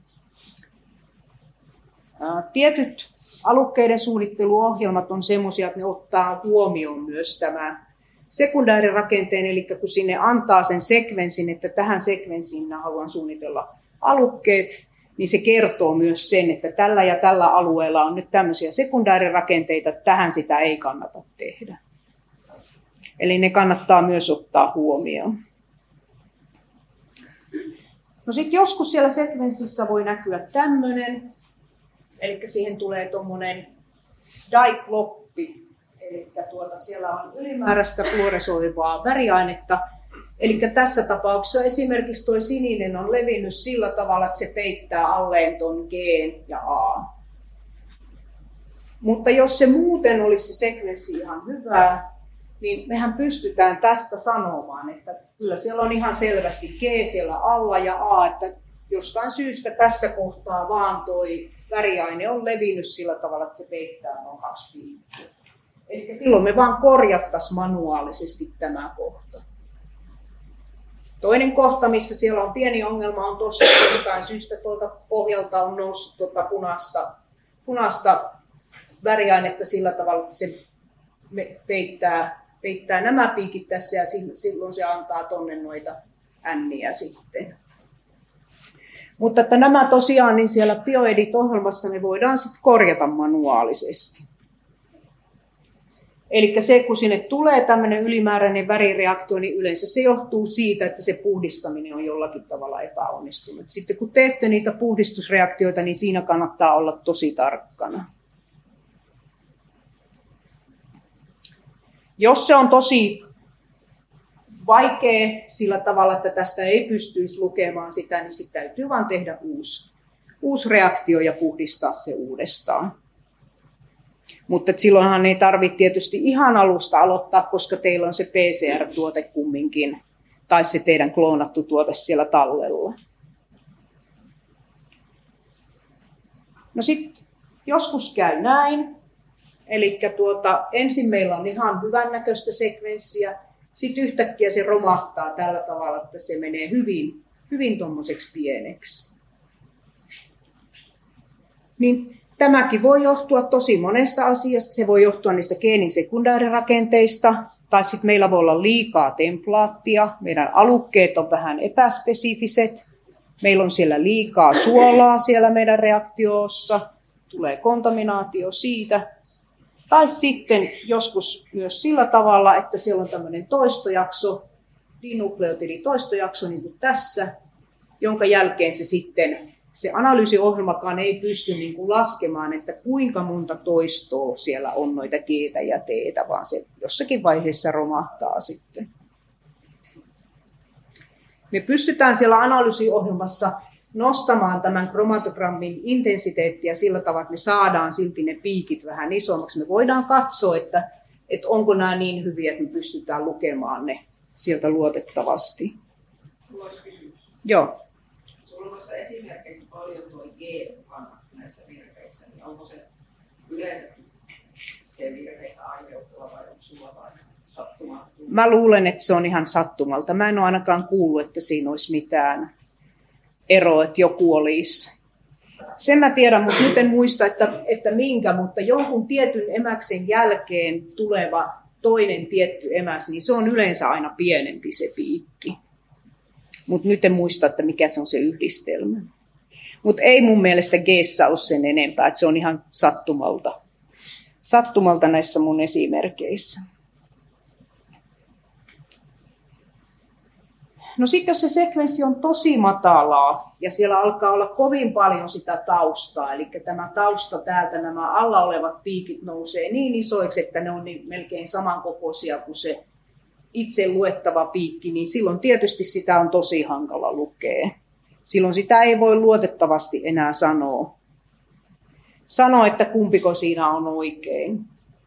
Tietyt alukkeiden suunnitteluohjelmat on sellaisia, että ne ottaa huomioon myös tämän sekundäärirakenteen, eli kun sinne antaa sen sekvenssin, että tähän sekvenssiin minä haluan suunnitella alukkeet, niin se kertoo myös sen, että tällä ja tällä alueella on nyt tämmöisiä sekundäärirakenteita, että tähän sitä ei kannata tehdä. Eli ne kannattaa myös ottaa huomioon. No sitten joskus siellä sekvenssissä voi näkyä tämmöinen, eli siihen tulee tuommoinen dikloppi, eli tuota, siellä on ylimääräistä fluoresoivaa väriainetta. Eli tässä tapauksessa esimerkiksi tuo sininen on levinnyt sillä tavalla, että se peittää alleen tuon G ja A. Mutta jos se muuten olisi se sekvenssi ihan hyvää, niin mehän pystytään tästä sanomaan, että kyllä siellä on ihan selvästi G siellä alla ja A, että jostain syystä tässä kohtaa vaan toi väriaine on levinnyt sillä tavalla, että se peittää noin kaksi piikkiä. Eli silloin me vaan korjattaisiin manuaalisesti tämä kohta. Toinen kohta, missä siellä on pieni ongelma, on tuossa jostain syystä tuolta pohjalta on noussut tuota punaista, punaista väriainetta sillä tavalla, että se peittää, peittää nämä piikit tässä ja silloin se antaa tonne noita änniä sitten. Mutta että nämä tosiaan niin siellä BioEdit-ohjelmassa me voidaan sitten korjata manuaalisesti. Eli se, kun sinne tulee tämmöinen ylimääräinen värireaktio, niin yleensä se johtuu siitä, että se puhdistaminen on jollakin tavalla epäonnistunut. Sitten kun teette niitä puhdistusreaktioita, niin siinä kannattaa olla tosi tarkkana. Jos se on tosi vaikea sillä tavalla, että tästä ei pystyisi lukemaan sitä, niin sitten täytyy vaan tehdä uusi, uusi reaktio ja puhdistaa se uudestaan. Mutta silloinhan ei tarvitse tietysti ihan alusta aloittaa, koska teillä on se P C R-tuote kumminkin, tai se teidän kloonattu tuote siellä tallella. No sitten joskus käy näin, eli tuota, ensin meillä on ihan hyvännäköistä sekvenssiä, sitten yhtäkkiä se romahtaa tällä tavalla, että se menee hyvin, hyvin tommoseksi pieneksi. niin tämäkin voi johtua tosi monesta asiasta. Se voi johtua niistä geenin sekundaarirakenteista, tai sitten meillä voi olla liikaa templaattia, meidän alukkeet on vähän epäspesifiset, meillä on siellä liikaa suolaa siellä meidän reaktiossa, tulee kontaminaatio siitä. Tai sitten joskus myös sillä tavalla, että siellä on tämmöinen toistojakso, dinukleotiditoistojakso niin kuin tässä, jonka jälkeen se sitten, se analyysiohjelmakaan ei pysty niin kuin laskemaan, että kuinka monta toistoa siellä on noita G:tä ja T:tä, vaan se jossakin vaiheessa romahtaa sitten. Me pystytään siellä analyysiohjelmassa nostamaan tämän kromatogrammin intensiteettiä sillä tavalla, että me saadaan silti ne piikit vähän isommaksi. Me voidaan katsoa, että, että onko nämä niin hyviä, että me pystytään lukemaan ne sieltä luotettavasti. Minulla olisi kysymys. Joo. Sulla on noissa esimerkkeissä paljon tuo G-mukana näissä virheissä, niin onko se yleensä se virheitä aiheuttava vai onko sulla vain sattumaa? Mä luulen, että se on ihan sattumalta. Mä en ole ainakaan kuullut, että siinä olisi mitään eroa, että joku olisi. Sen mä tiedän, mutta nyt en muista, että, että minkä, mutta jonkun tietyn emäksen jälkeen tuleva toinen tietty emäs, niin se on yleensä aina pienempi se piikki. Mutta nyt en muista, että mikä se on se yhdistelmä. Mutta ei mun mielestä G:ssä ole sen enempää, että se on ihan sattumalta. Sattumalta näissä mun esimerkkeissä. No sitten jos se sekvenssi on tosi matalaa ja siellä alkaa olla kovin paljon sitä taustaa, eli tämä tausta täältä, nämä alla olevat piikit nousee niin isoiksi, että ne on niin melkein samankokoisia kuin se itse luettava piikki, niin silloin tietysti sitä on tosi hankala lukea. Silloin sitä ei voi luotettavasti enää sanoa, sanoa että kumpiko siinä on oikein.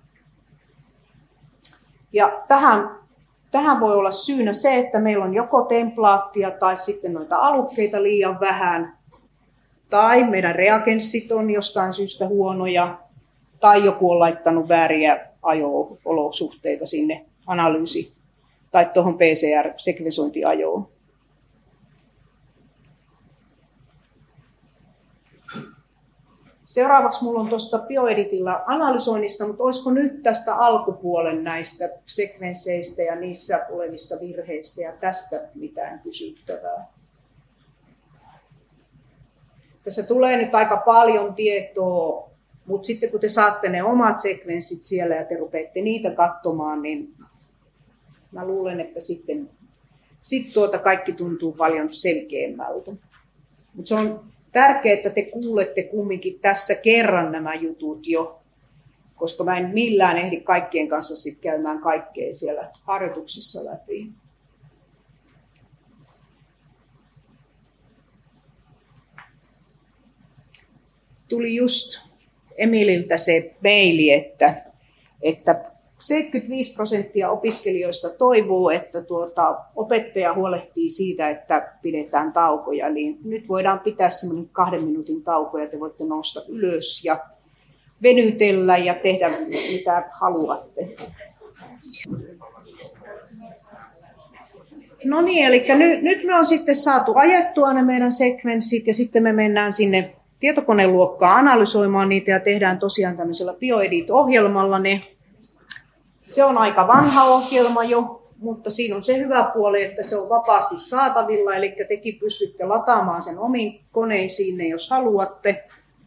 Ja tähän Tähän voi olla syynä se, että meillä on joko templaattia tai sitten noita alukkeita liian vähän, tai meidän reagenssit on jostain syystä huonoja, tai joku on laittanut vääriä ajo-olosuhteita sinne analyysi- tai tuohon P C R-sekvensointiajoon. Seuraavaksi minulla on tuosta bioeditillä analysoinnista, mutta olisiko nyt tästä alkupuolen näistä sekvensseistä ja niissä olevista virheistä ja tästä mitään kysyttävää? Tässä tulee nyt aika paljon tietoa, mutta sitten kun te saatte ne omat sekvenssit siellä ja te rupeatte niitä katsomaan, niin mä luulen, että sitten sit tuota kaikki tuntuu paljon selkeämmältä. Mut se on tärkeää, että te kuulette kumminkin tässä kerran nämä jutut jo, koska mä en millään ehdi kaikkien kanssa sit käymään kaikkea siellä harjoituksissa läpi. Tuli just Emililtä se maili, että, että seitsemänkymmentäviisi prosenttia opiskelijoista toivoo, että tuota, opettaja huolehtii siitä, että pidetään taukoja. Niin nyt voidaan pitää semmoinen kahden minuutin tauko ja te voitte nousta ylös ja venytellä ja tehdä mitä haluatte. No niin, eli nyt, nyt me on sitten saatu ajettua ne meidän sekvenssit ja sitten me mennään sinne tietokoneluokkaan analysoimaan niitä ja tehdään tosiaan tämmöisellä BioEdit-ohjelmalla ne. Se on aika vanha ohjelma jo, mutta siinä on se hyvä puoli, että se on vapaasti saatavilla, eli tekin pystytte lataamaan sen omiin koneisiinne, jos haluatte.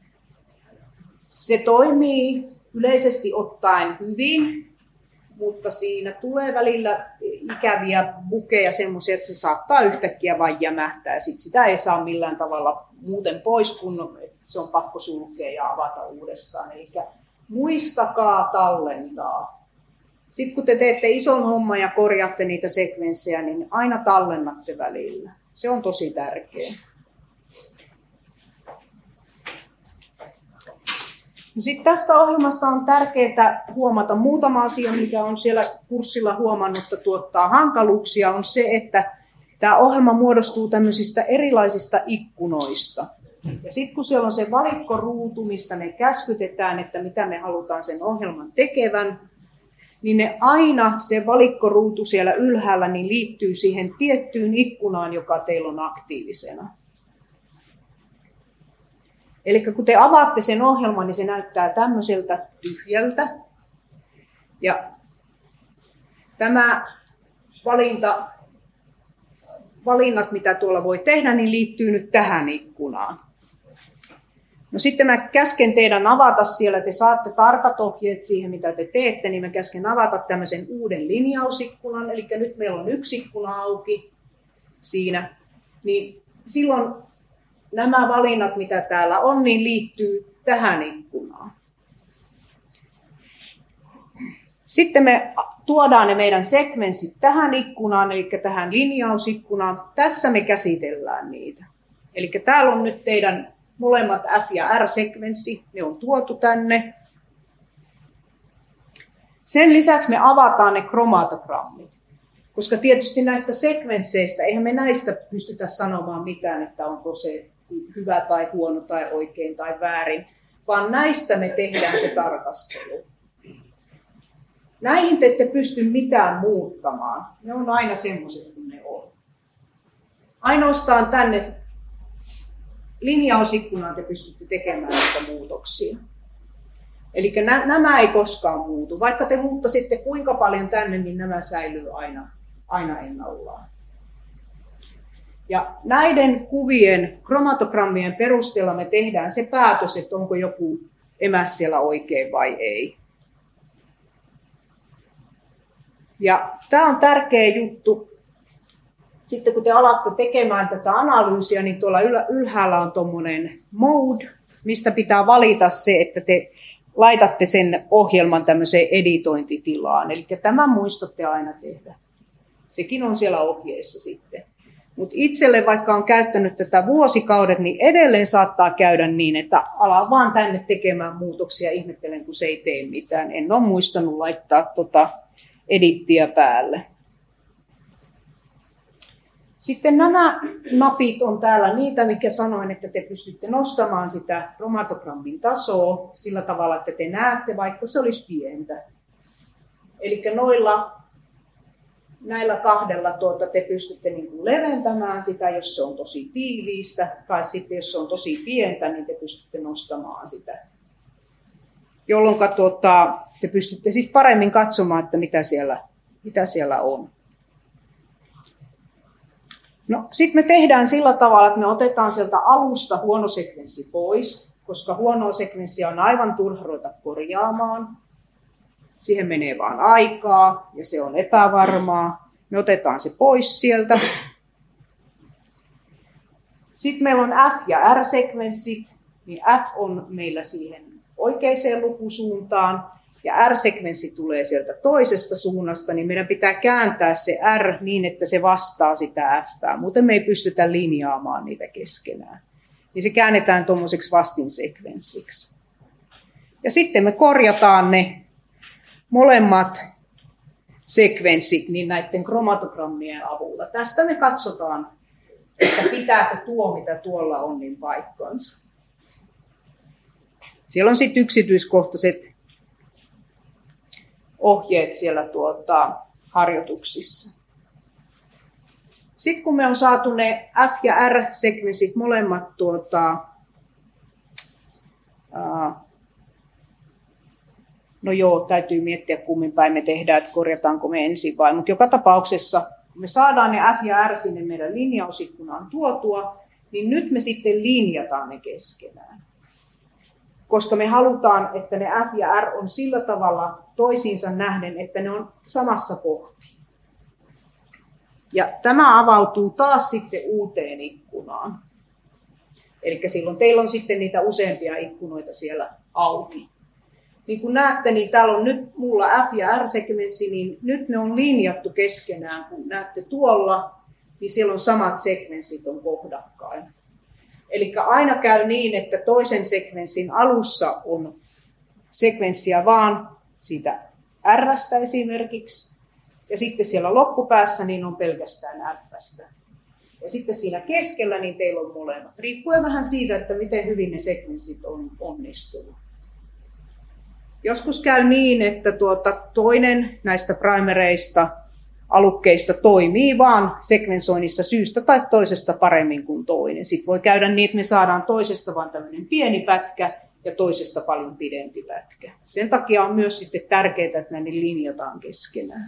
Se toimii yleisesti ottaen hyvin, mutta siinä tulee välillä ikäviä bukeja semmoisia, että se saattaa yhtäkkiä vain jämähtää. Sitten sitä ei saa millään tavalla muuten pois, kun se on pakko sulkea ja avata uudestaan. Eli muistakaa tallentaa. Sitten kun te teette ison homman ja korjaatte niitä sekvenssejä, niin aina tallennatte välillä. Se on tosi tärkeää. No sitten tästä ohjelmasta on tärkeää huomata muutama asia, mikä on siellä kurssilla huomannut, että tuottaa hankaluuksia, on se, että tämä ohjelma muodostuu tämmöisistä erilaisista ikkunoista. Ja sitten kun siellä on se valikkoruutu, mistä me käskytetään, että mitä me halutaan sen ohjelman tekevän, niin ne aina se valikkoruutu siellä ylhäällä niin liittyy siihen tiettyyn ikkunaan, joka teillä on aktiivisena. Eli kun te avaatte sen ohjelman, niin se näyttää tämmöiseltä tyhjältä. Ja tämä valinta, valinnat, mitä tuolla voi tehdä, niin liittyy nyt tähän ikkunaan. No sitten mä käsken teidän avata siellä, te saatte tarkat ohjeet siihen, mitä te teette, niin mä käsken avata tämmöisen uuden linjausikkunan. Eli nyt meillä on yksi ikkuna auki siinä. Niin silloin nämä valinnat, mitä täällä on, niin liittyy tähän ikkunaan. Sitten me tuodaan ne meidän sekvenssit tähän ikkunaan, eli tähän linjausikkunaan. Tässä me käsitellään niitä. Eli täällä on nyt teidän molemmat F- ja R-sekvenssi, ne on tuotu tänne. Sen lisäksi me avataan ne kromatogrammit, koska tietysti näistä sekvensseistä, eihän me näistä pystytä sanomaan mitään, että onko se hyvä tai huono tai oikein tai väärin, vaan näistä me tehdään se tarkastelu. Näihin te ette pysty mitään muuttamaan. Ne on aina semmoiset kuin ne on. Ainoastaan tänne linjausikkunaan te pystytte tekemään näitä muutoksia. Eli nämä ei koskaan muutu. Vaikka te muuttaisitte kuinka paljon tänne, niin nämä säilyy aina, aina ennallaan. Ja näiden kuvien, kromatogrammien perusteella me tehdään se päätös, että onko joku emäs siellä oikein vai ei. Ja tämä on tärkeä juttu. Sitten kun te alatte tekemään tätä analyysiä, niin tuolla ylhäällä on tuommoinen mode, mistä pitää valita se, että te laitatte sen ohjelman tämmöiseen editointitilaan. Eli tämän muistatte aina tehdä. Sekin on siellä ohjeessa sitten. Mutta itselle, vaikka on käyttänyt tätä vuosikaudet, niin edelleen saattaa käydä niin, että alaa vaan tänne tekemään muutoksia. Ihmettelen, kun se ei tee mitään. En ole muistanut laittaa tota edittiä päälle. Sitten nämä napit on täällä niitä, mikä sanoin, että te pystytte nostamaan sitä kromatogrammin tasoa sillä tavalla, että te näette, vaikka se olisi pientä. Eli noilla, näillä kahdella tuota, te pystytte niin kuin leventämään sitä, jos se on tosi tiiviistä, tai sitten jos se on tosi pientä, niin te pystytte nostamaan sitä. Jolloin tuota, te pystytte sitten paremmin katsomaan, että mitä siellä, mitä siellä on. No, sitten me tehdään sillä tavalla, että me otetaan sieltä alusta huono sekvenssi pois, koska huonoa sekvenssiä on aivan turha ruveta korjaamaan. Siihen menee vaan aikaa ja se on epävarmaa. Me otetaan se pois sieltä. Sitten meillä on F- ja R-sekvenssit, niin F on meillä siihen oikeaan lukusuuntaan ja R-sekvenssi tulee sieltä toisesta suunnasta, niin meidän pitää kääntää se R niin, että se vastaa sitä F. Muuten me ei pystytä linjaamaan niitä keskenään. Niin se käännetään tuommoiseksi vastinsekvenssiksi. Ja sitten me korjataan ne molemmat sekvenssit niin näiden kromatogrammien avulla. Tästä me katsotaan, että pitääkö tuo, mitä tuolla on, niin paikkansa. Siellä on sitten yksityiskohtaiset ohjeet siellä tuota, harjoituksissa. Sitten kun me on saatu ne F- ja R-sekvenssit molemmat, tuota, ää, no joo, täytyy miettiä kummin päin me tehdään, että korjataanko me ensin vai, mutta joka tapauksessa me saadaan ne F ja R sinne meidän linjausikkunaan tuotua, niin nyt me sitten linjataan ne keskenään. Koska me halutaan, että ne F ja R on sillä tavalla toisiinsa nähden, että ne on samassa kohti. Ja tämä avautuu taas sitten uuteen ikkunaan. Eli silloin teillä on sitten niitä useampia ikkunoita siellä auki. Niin kuin näette, niin täällä on nyt mulla F ja R-sekvenssi, niin nyt ne on linjattu keskenään. Kun näette tuolla, niin siellä on samat sekvenssit on kohdakkain. Eli aina käy niin, että toisen sekvenssin alussa on sekvenssiä vaan siitä R:stä esimerkiksi. Ja sitten siellä loppupäässä niin on pelkästään F:stä. Ja sitten siinä keskellä niin teillä on molemmat. Riippuen vähän siitä, että miten hyvin ne sekvenssit on onnistunut. Joskus käy niin, että tuota, toinen näistä primareista alukkeista toimii vaan sekvensoinnissa syystä tai toisesta paremmin kuin toinen. Sitten voi käydä niin, että me saadaan toisesta vain tämmöinen pieni pätkä ja toisesta paljon pidempi pätkä. Sen takia on myös sitten tärkeää, että ne linjataan keskenään.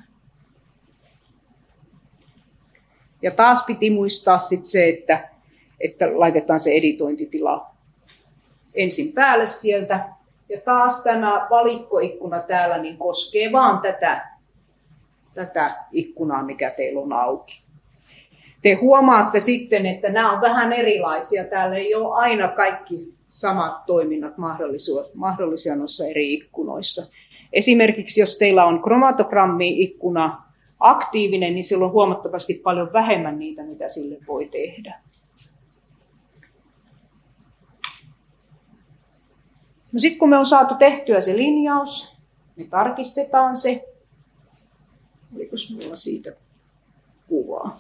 Ja taas piti muistaa sitten se, että, että laitetaan se editointitila ensin päälle sieltä. Ja taas tämä valikkoikkuna täällä niin koskee vaan tätä, tätä ikkunaa, mikä teillä on auki. Te huomaatte sitten, että nämä on vähän erilaisia. Täällä ei ole aina kaikki samat toiminnat mahdollisia noissa eri ikkunoissa. Esimerkiksi jos teillä on kromatogrammi-ikkuna aktiivinen, niin silloin on huomattavasti paljon vähemmän niitä, mitä sille voi tehdä. No sitten kun me on saatu tehtyä se linjaus, me tarkistetaan se. Olikos minulla siitä kuvaa?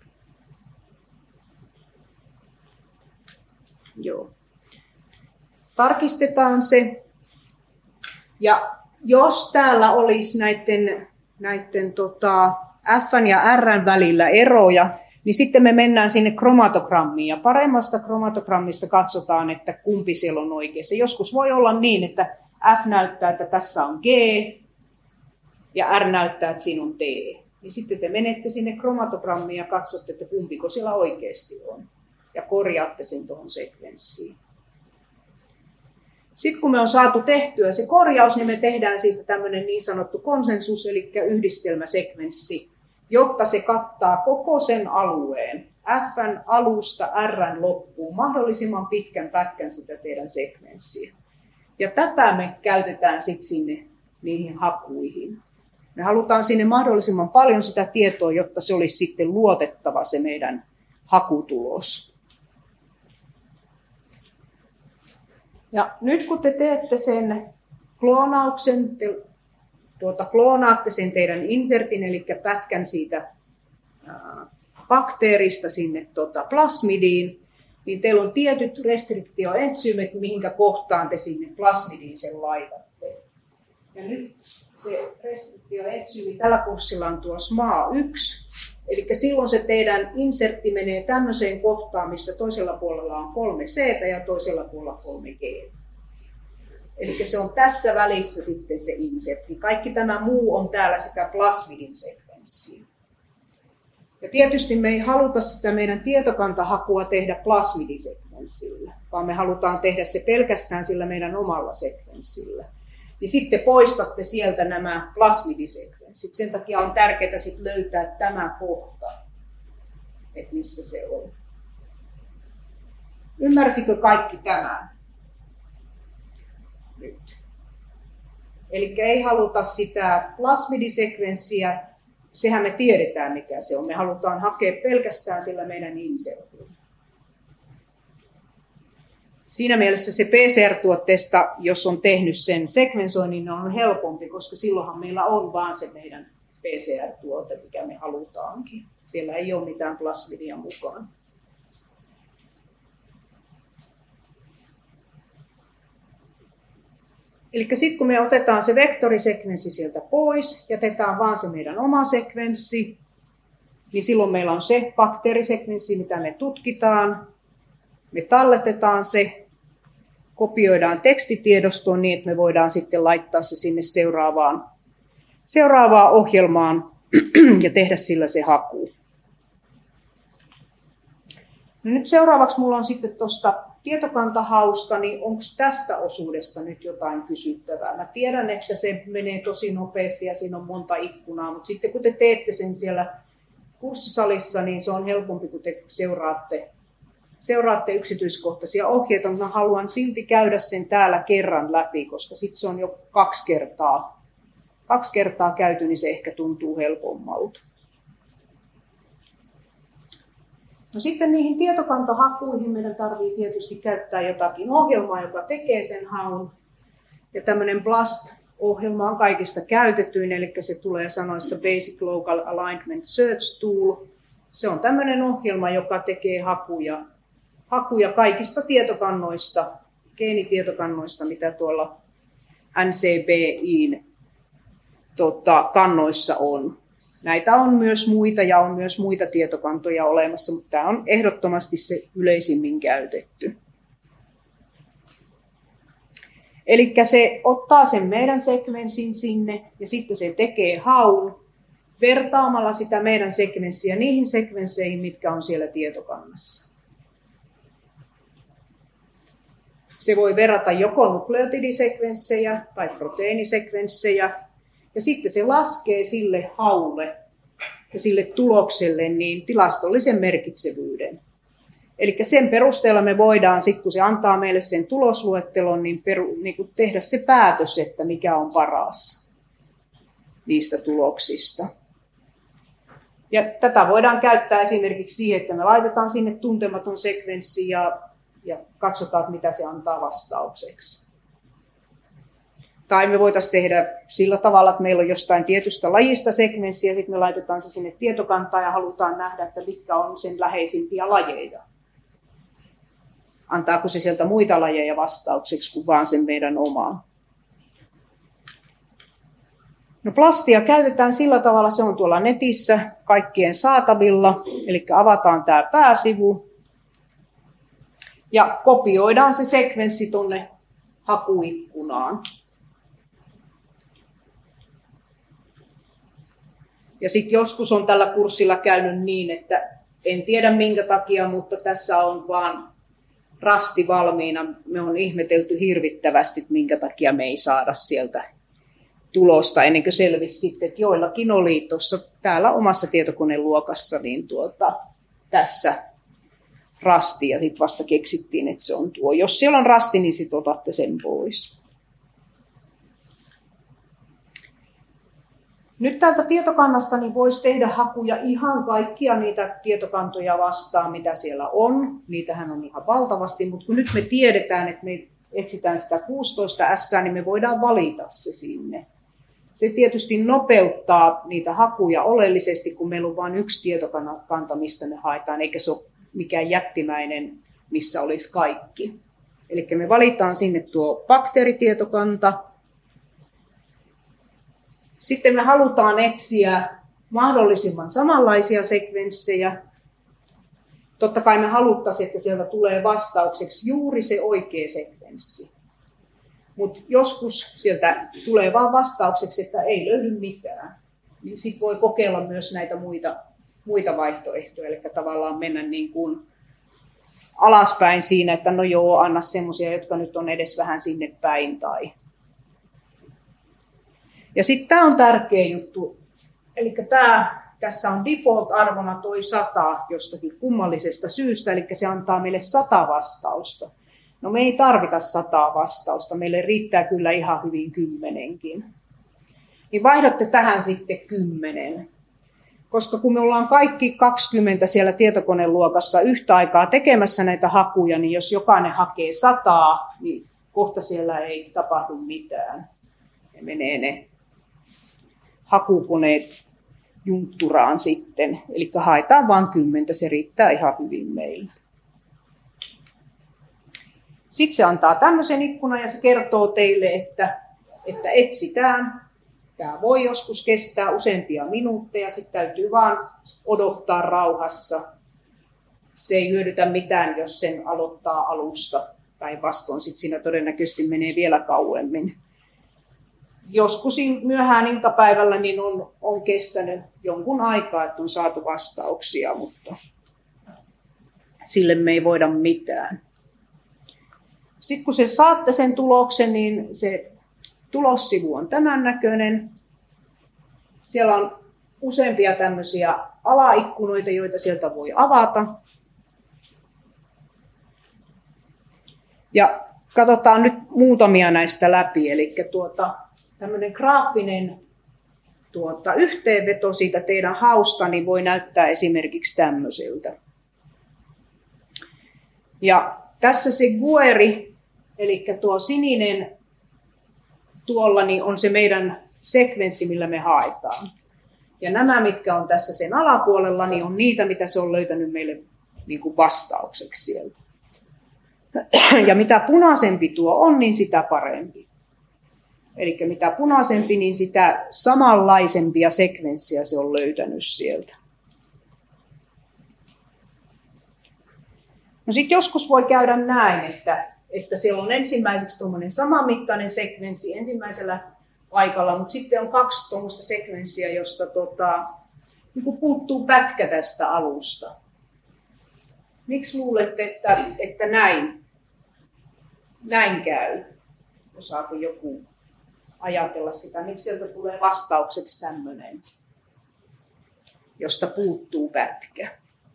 Joo. Tarkistetaan se. Ja jos täällä olisi näiden, näiden tota, F ja R välillä eroja, niin sitten me mennään sinne kromatogrammiin. Ja paremmasta kromatogrammista katsotaan, että kumpi siellä on oikeassa. Joskus voi olla niin, että F näyttää, että tässä on G, ja R näyttää, että siinä on T. Niin sitten te menette sinne kromatogrammiin ja katsotte, että kumpiko siellä oikeasti on. Ja korjaatte sen tuohon sekvenssiin. Sitten kun me on saatu tehtyä se korjaus, niin me tehdään siitä tämmöinen niin sanottu konsensus, eli yhdistelmäsekvenssi, jotta se kattaa koko sen alueen, F:n alusta R:n loppuun, mahdollisimman pitkän pätkän sitä teidän sekvenssiä. Ja tätä me käytetään sitten sinne niihin hakuihin. Me halutaan sinne mahdollisimman paljon sitä tietoa, jotta se olisi sitten luotettava se meidän hakutulos. Ja nyt kun te teette sen kloonauksen, te tuota, kloonaatte sen teidän insertin, eli pätkän siitä ää, bakteerista sinne tuota, plasmidiin, niin teillä on tietyt restriktioensyymit, mihinkä kohtaan te sinne plasmidiin sen laitatte. Ja nyt se restriktioensyymi tällä kurssilla on tuo S M A yksi, eli silloin se teidän insertti menee tämmöiseen kohtaan, missä toisella puolella on kolme C ja toisella puolella kolme G. Eli se on tässä välissä sitten se insertti. Kaikki tämä muu on täällä sitä plasmidin sekvenssiä. Ja tietysti me ei haluta sitä meidän tietokantahakua tehdä plasmidisekvenssillä, vaan me halutaan tehdä se pelkästään sillä meidän omalla sekvenssillä. Niin sitten poistatte sieltä nämä plasmidisekvenssit. Sen takia on tärkeää sit löytää tämä kohta, että missä se on. Ymmärsikö kaikki tämän? Nyt. Eli ei haluta sitä plasmidisekvenssiä, sehän me tiedetään mikä se on. Me halutaan hakea pelkästään sillä meidän insertillä. Siinä mielessä se P C R-tuotteesta, jos on tehnyt sen sekvensoinnin, niin on helpompi, koska silloinhan meillä on vaan se meidän P C R-tuote, mikä me halutaankin. Siellä ei ole mitään plasmidia mukaan. Eli sitten kun me otetaan se vektorisekvenssi sieltä pois, jätetään vaan se meidän oma sekvenssi, niin silloin meillä on se bakteerisekvenssi, mitä me tutkitaan. Me talletetaan se, kopioidaan tekstitiedostoon niin, että me voidaan sitten laittaa se sinne seuraavaan, seuraavaan ohjelmaan ja tehdä sillä se haku. No nyt seuraavaksi minulla on sitten tuosta tietokantahausta, niin onko tästä osuudesta nyt jotain kysyttävää? Mä tiedän, että se menee tosi nopeasti ja siinä on monta ikkunaa, mutta sitten kun te teette sen siellä kurssisalissa, niin se on helpompi, kun te seuraatte, seuraatte yksityiskohtaisia ohjeita, mutta mä haluan silti käydä sen täällä kerran läpi, koska sitten se on jo kaksi kertaa, kaksi kertaa käyty, niin se ehkä tuntuu helpommalta. No sitten niihin tietokantahakuihin meidän tarvitsee tietysti käyttää jotakin ohjelmaa, joka tekee sen haun. Ja tämmöinen BLAST-ohjelma on kaikista käytetyin, eli se tulee sanoista Basic Local Alignment Search Tool. Se on tämmöinen ohjelma, joka tekee hakuja, hakuja kaikista tietokannoista, geenitietokannoista, mitä tuolla N C B I:n tota, kannoissa on. Näitä on myös muita ja on myös muita tietokantoja olemassa, mutta tämä on ehdottomasti se yleisimmin käytetty. Eli se ottaa sen meidän sekvenssin sinne ja sitten se tekee haun vertaamalla sitä meidän sekvenssiä niihin sekvensseihin, mitkä on siellä tietokannassa. Se voi verrata joko nukleotidisekvenssejä tai proteiinisekvenssejä ja sitten se laskee sille haulle ja sille tulokselle niin tilastollisen merkitsevyyden. Eli sen perusteella me voidaan, sit kun se antaa meille sen tulosluettelon, niin, peru, niin kuin tehdä se päätös, että mikä on paras niistä tuloksista. Ja tätä voidaan käyttää esimerkiksi siihen, että me laitetaan sinne tuntematon sekvenssi ja, ja katsotaan, mitä se antaa vastaukseksi. Tai me voitaisiin tehdä sillä tavalla, että meillä on jostain tietystä lajista sekvenssiä, ja sitten me laitetaan se sinne tietokantaan ja halutaan nähdä, että mitkä on sen läheisimpiä lajeja. Antaako se sieltä muita lajeja vastaukseksi kuin vaan sen meidän omaa. No plastia käytetään sillä tavalla, se on tuolla netissä kaikkien saatavilla, eli avataan tämä pääsivu ja kopioidaan se sekvenssi tuonne hakuikkunaan. Ja sitten joskus on tällä kurssilla käynyt niin, että en tiedä minkä takia, mutta tässä on vaan rasti valmiina. Me on ihmetelty hirvittävästi, että minkä takia me ei saada sieltä tulosta, ennen kuin selvisi sitten, että joillakin oli tuossa täällä omassa tietokoneluokassa niin tuota, tässä rasti ja sitten vasta keksittiin, että se on tuo. Jos siellä on rasti, niin sitten otatte sen pois. Nyt täältä tietokannasta niin voisi tehdä hakuja ihan kaikkia niitä tietokantoja vastaan, mitä siellä on. Niitähän on ihan valtavasti, mutta kun nyt me tiedetään, että me etsitään sitä kuusitoista S, niin me voidaan valita se sinne. Se tietysti nopeuttaa niitä hakuja oleellisesti, kun meillä on vain yksi tietokanta, mistä me haetaan, eikä se ole mikään jättimäinen, missä olisi kaikki. Eli me valitaan sinne tuo bakteeritietokanta. Sitten me halutaan etsiä mahdollisimman samanlaisia sekvenssejä. Totta kai me haluttaisiin, että sieltä tulee vastaukseksi juuri se oikea sekvenssi. Mutta joskus sieltä tulee vaan vastaukseksi, että ei löydy mitään. Niin sitten voi kokeilla myös näitä muita, muita vaihtoehtoja, eli tavallaan mennä niin kuin alaspäin siinä, että no joo, anna semmoisia, jotka nyt on edes vähän sinne päin. Tai... Ja sitten tämä on tärkeä juttu, eli tämä, tässä on default-arvona toi sata jostakin kummallisesta syystä, eli se antaa meille sata vastausta. No me ei tarvita sataa vastausta, meille riittää kyllä ihan hyvin kymmenenkin. Niin vaihdatte tähän sitten kymmenen. Koska kun me ollaan kaikki kaksikymmentä siellä tietokoneluokassa yhtä aikaa tekemässä näitä hakuja, niin jos jokainen hakee sataa, niin kohta siellä ei tapahdu mitään. Ne menee ne hakukoneet juntturaan sitten. Eli haetaan vain kymmentä, se riittää ihan hyvin meille. Sitten se antaa tämmöisen ikkunan ja se kertoo teille, että, että etsitään. Tämä voi joskus kestää useampia minuutteja, sitten täytyy vaan odottaa rauhassa. Se ei hyödytä mitään, jos sen aloittaa alusta. Päinvastoin sitten siinä todennäköisesti menee vielä kauemmin. Joskus myöhään iltapäivällä niin on, on kestänyt jonkun aikaa, että on saatu vastauksia, mutta sille me ei voida mitään. Sitten kun se saatte sen tuloksen, niin se tulossivu on tämän näköinen. Siellä on useampia tämmöisiä alaikkunoita, joita sieltä voi avata. Ja katsotaan nyt muutamia näistä läpi. Eli tuota, tämmöinen graafinen tuota, yhteenveto siitä teidän hausta niin voi näyttää esimerkiksi tämmöiseltä. Ja tässä se gueri, eli tuo sininen tuolla, niin on se meidän sekvenssi, millä me haetaan. Ja nämä, mitkä on tässä sen alapuolella, niin on niitä, mitä se on löytänyt meille niin kuin vastaukseksi sieltä. Ja mitä punaisempi tuo on, niin sitä parempi. Eli mitä punaisempi, niin sitä samanlaisempia sekvenssiä se on löytänyt sieltä. No sitten joskus voi käydä näin, että, että siellä on ensimmäiseksi tuommoinen samanmittainen sekvenssi ensimmäisellä paikalla, mutta sitten on kaksi tuommoista sekvenssiä, josta tota, niin puuttuu pätkä tästä alusta. Miksi luulette, että, että näin, näin käy? Osaako joku ajatella sitä? Miksi sieltä tulee vastaukseksi tämmöinen, josta puuttuu pätkä?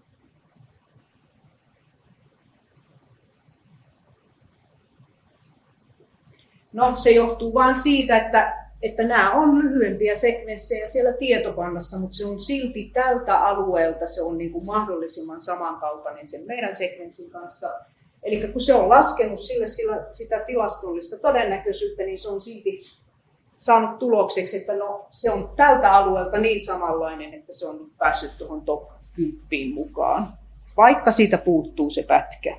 No, se johtuu vain siitä, että, että nämä on lyhyempiä sekvenssejä siellä tietokannassa, mutta se on silti tältä alueelta se on niin kuin mahdollisimman samankaltainen sen meidän sekvenssin kanssa. Eli kun se on laskenut sille, sillä, sitä tilastollista todennäköisyyttä, niin se on silti saanut tulokseksi, että no, se on tältä alueelta niin samanlainen, että se on päässyt tuohon top kymppiin mukaan, vaikka siitä puuttuu se pätkä.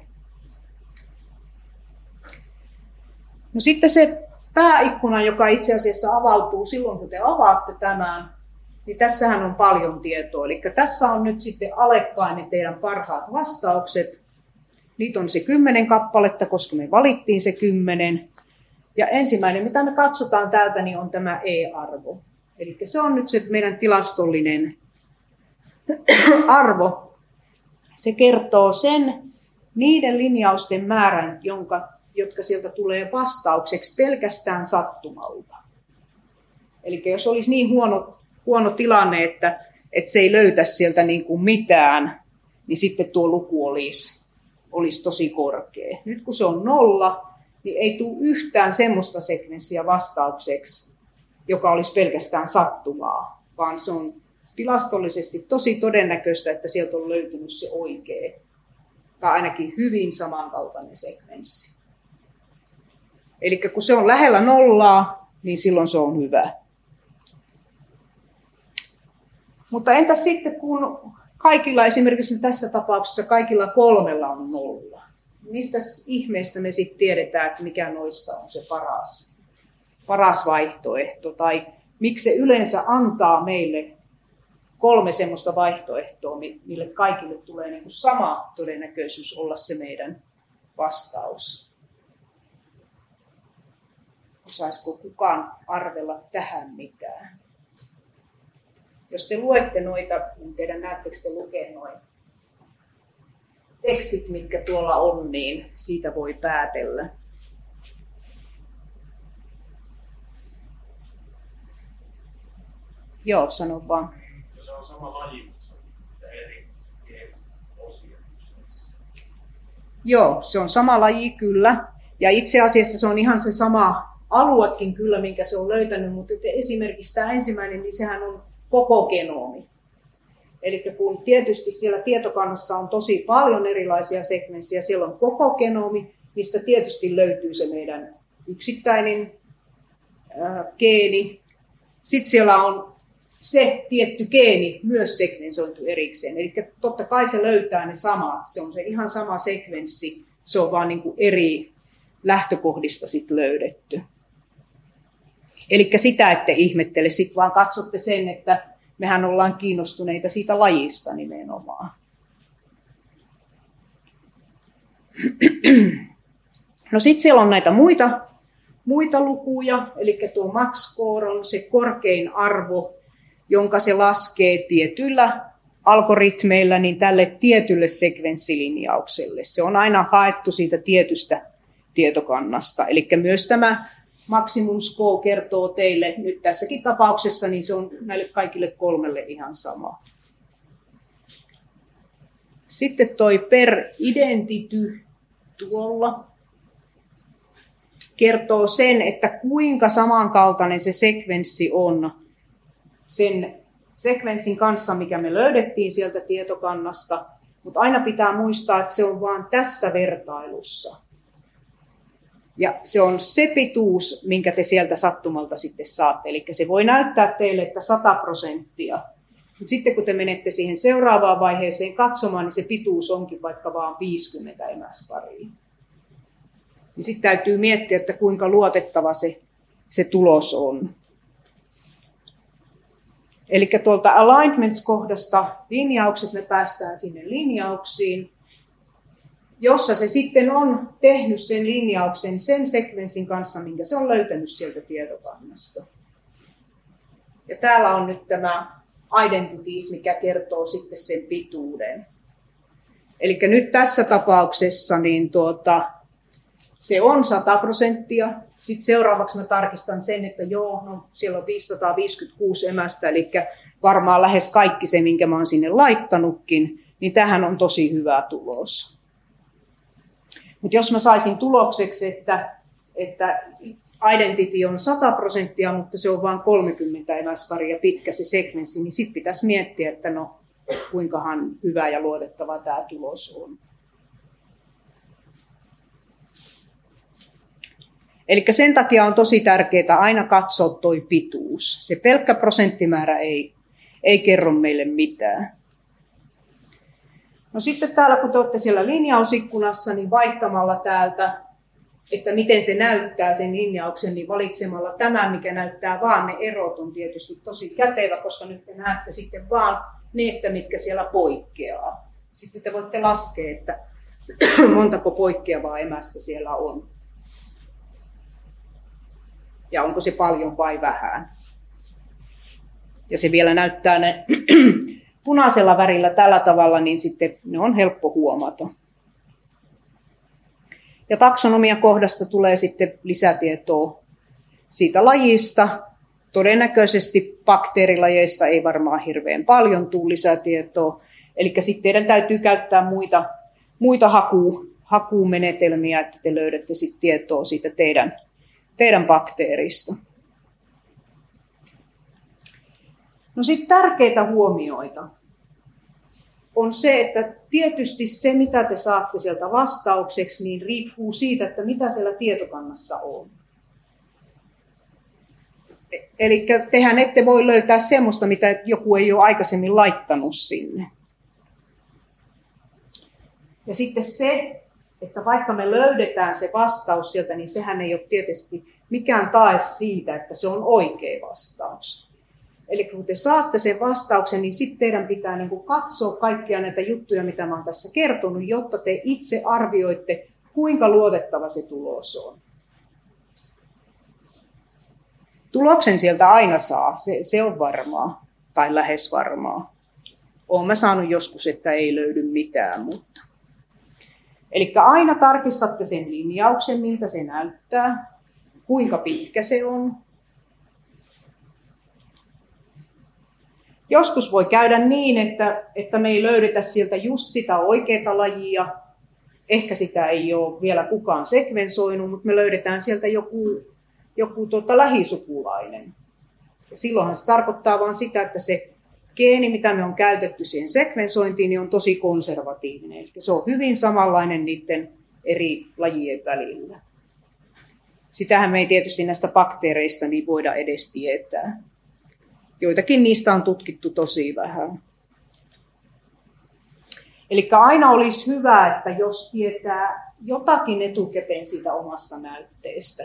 No sitten se pääikkuna, joka itse asiassa avautuu silloin, kun te avaatte tämän, niin tässähän on paljon tietoa. Eli tässä on nyt sitten alekkain ne teidän parhaat vastaukset. Niitä on se kymmenen kappaletta, koska me valittiin se kymmenen. Ja ensimmäinen, mitä me katsotaan täältä, niin on tämä E-arvo. Eli se on nyt se meidän tilastollinen arvo. Se kertoo sen niiden linjausten määrän, jonka jotka sieltä tulee vastaukseksi pelkästään sattumalta. Eli jos olisi niin huono, huono tilanne, että, että se ei löytä sieltä niin kuin mitään, niin sitten tuo luku olisi, olisi tosi korkea. Nyt kun se on nolla, niin ei tule yhtään semmoista sekvenssiä vastaukseksi, joka olisi pelkästään sattumaa, vaan se on tilastollisesti tosi todennäköistä, että sieltä on löytynyt se oikea, tai ainakin hyvin samankaltainen sekvenssi. Eli kun se on lähellä nollaa, niin silloin se on hyvä. Mutta entäs sitten, kun kaikilla, esimerkiksi tässä tapauksessa kaikilla kolmella on nolla? Mistä ihmeestä me sitten tiedetään, että mikä noista on se paras, paras vaihtoehto? Tai miksi se yleensä antaa meille kolme semmoista vaihtoehtoa, mille kaikille tulee niin kuin sama todennäköisyys olla se meidän vastaus? Osaisiko kukaan arvella tähän mitään? Jos te luette noita, niin teidän näettekö te lukea noin tekstit, mitkä tuolla on, niin siitä voi päätellä. Joo, sano vaan. Se on sama laji, mutta se on eri osia. Joo, se on sama laji kyllä. Ja itse asiassa se on ihan se sama aluekin kyllä, minkä se on löytänyt, mutta esimerkiksi tämä ensimmäinen, niin sehän on koko genoomi. Eli kun tietysti siellä tietokannassa on tosi paljon erilaisia sekvenssejä, siellä on koko genoomi, mistä tietysti löytyy se meidän yksittäinen ää, geeni. Sitten siellä on se tietty geeni myös sekvensoitu erikseen. Eli totta kai se löytää ne samat, se on se ihan sama sekvenssi, se on vaan niin kuin eri lähtökohdista sit löydetty. Eli sitä ette ihmettele, sitten vaan katsotte sen, että mehän ollaan kiinnostuneita siitä lajista nimenomaan. No sitten siellä on näitä muita, muita lukuja, eli tuo max score on se korkein arvo, jonka se laskee tietyillä algoritmeilla niin tälle tietylle sekvenssilinjaukselle. Se on aina haettu siitä tietystä tietokannasta. Eli myös tämä maximum score kertoo teille nyt tässäkin tapauksessa, niin se on näille kaikille kolmelle ihan sama. Sitten toi per identity tuolla kertoo sen, että kuinka samankaltainen se sekvenssi on sen sekvenssin kanssa, mikä me löydettiin sieltä tietokannasta, mutta aina pitää muistaa, että se on vain tässä vertailussa. Ja se on se pituus, minkä te sieltä sattumalta sitten saatte. Eli se voi näyttää teille, että sata prosenttia. Mutta sitten kun te menette siihen seuraavaan vaiheeseen katsomaan, niin se pituus onkin vaikka vain viisikymmentä emäsparia. Niin sitten täytyy miettiä, että kuinka luotettava se, se tulos on. Eli tuolta alignments-kohdasta linjaukset, me päästään sinne linjauksiin, jossa se sitten on tehnyt sen linjauksen sen sekvenssin kanssa, minkä se on löytänyt sieltä tietokannasta. Ja täällä on nyt tämä identities, mikä kertoo sitten sen pituuden. Eli nyt tässä tapauksessa niin tuota, se on sata prosenttia. Sitten seuraavaksi mä tarkistan sen, että joo, no siellä on viisisataaviisikymmentäkuusi emästä, eli varmaan lähes kaikki se, minkä mä oon sinne laittanutkin, niin tähän on tosi hyvä tulos. Mutta jos mä saisin tulokseksi, että, että identity on sata prosenttia, mutta se on vain kolmekymmentä emäsparia pitkä se sekvenssi, niin sitten pitäisi miettiä, että no kuinkahan hyvä ja luotettava tämä tulos on. Eli sen takia on tosi tärkeää aina katsoa toi pituus. Se pelkkä prosenttimäärä ei, ei kerro meille mitään. No sitten täällä, kun te olette siellä linjausikkunassa, niin vaihtamalla täältä, että miten se näyttää sen linjauksen, niin valitsemalla tämä, mikä näyttää vaan ne erot, on tietysti tosi kätevä, koska nyt te näette sitten vaan ne, että mitkä siellä poikkeaa. Sitten te voitte laskea, että montako poikkeavaa emästä siellä on. Ja onko se paljon vai vähän. Ja se vielä näyttää ne punaisella värillä tällä tavalla, niin sitten ne on helppo huomata. Ja taksonomian kohdasta tulee sitten lisätietoa siitä lajista. Todennäköisesti bakteerilajeista ei varmaan hirveän paljon tule lisätietoa. Eli sitten teidän täytyy käyttää muita, muita haku, hakumenetelmiä, että te löydätte sitten tietoa siitä teidän, teidän bakteerista. No sitten tärkeitä huomioita on se, että tietysti se, mitä te saatte sieltä vastaukseksi, niin riippuu siitä, että mitä siellä tietokannassa on. Eli tehän ette voi löytää semmoista, mitä joku ei ole aikaisemmin laittanut sinne. Ja sitten se, että vaikka me löydetään se vastaus sieltä, niin sehän ei ole tietysti mikään tae siitä, että se on oikea vastaus. Eli kun te saatte sen vastauksen, niin sitten teidän pitää niin kuin katsoa kaikkia näitä juttuja, mitä mä oon tässä kertonut, jotta te itse arvioitte, kuinka luotettava se tulos on. Tuloksen sieltä aina saa, se, se on varmaa, tai lähes varmaa. Olen mä saanut joskus, että ei löydy mitään, mutta. Eli aina tarkistatte sen linjauksen, miltä se näyttää, kuinka pitkä se on. Joskus voi käydä niin, että, että me ei löydetä sieltä just sitä oikeaa lajia. Ehkä sitä ei ole vielä kukaan sekvensoinut, mutta me löydetään sieltä joku, joku tuota lähisukulainen. Ja silloinhan se tarkoittaa vain sitä, että se geeni, mitä me on käytetty siihen sekvensointiin, niin on tosi konservatiivinen. Eli se on hyvin samanlainen niiden eri lajien välillä. Sitähän me ei tietysti näistä bakteereista niin voida edes tietää. Joitakin niistä on tutkittu tosi vähän. Eli aina olisi hyvä, että jos tietää jotakin etukäteen siitä omasta näytteestä.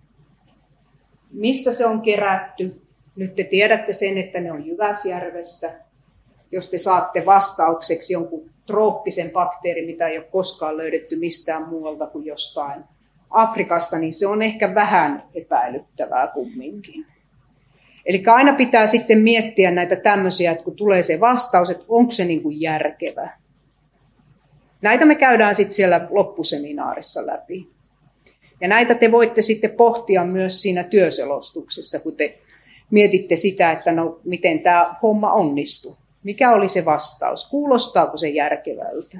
Mistä se on kerätty? Nyt te tiedätte sen, että ne on Jyväsjärvestä. Jos te saatte vastaukseksi jonkun trooppisen bakteerin, mitä ei ole koskaan löydetty mistään muualta kuin jostain Afrikasta, niin se on ehkä vähän epäilyttävää kumminkin. Eli aina pitää sitten miettiä näitä tämmöisiä, että kun tulee se vastaus, että onko se niin kuin järkevä. Näitä me käydään sitten siellä loppuseminaarissa läpi. Ja näitä te voitte sitten pohtia myös siinä työselostuksessa, kun te mietitte sitä, että no, miten tämä homma onnistuu. Mikä oli se vastaus? Kuulostaako se järkevältä?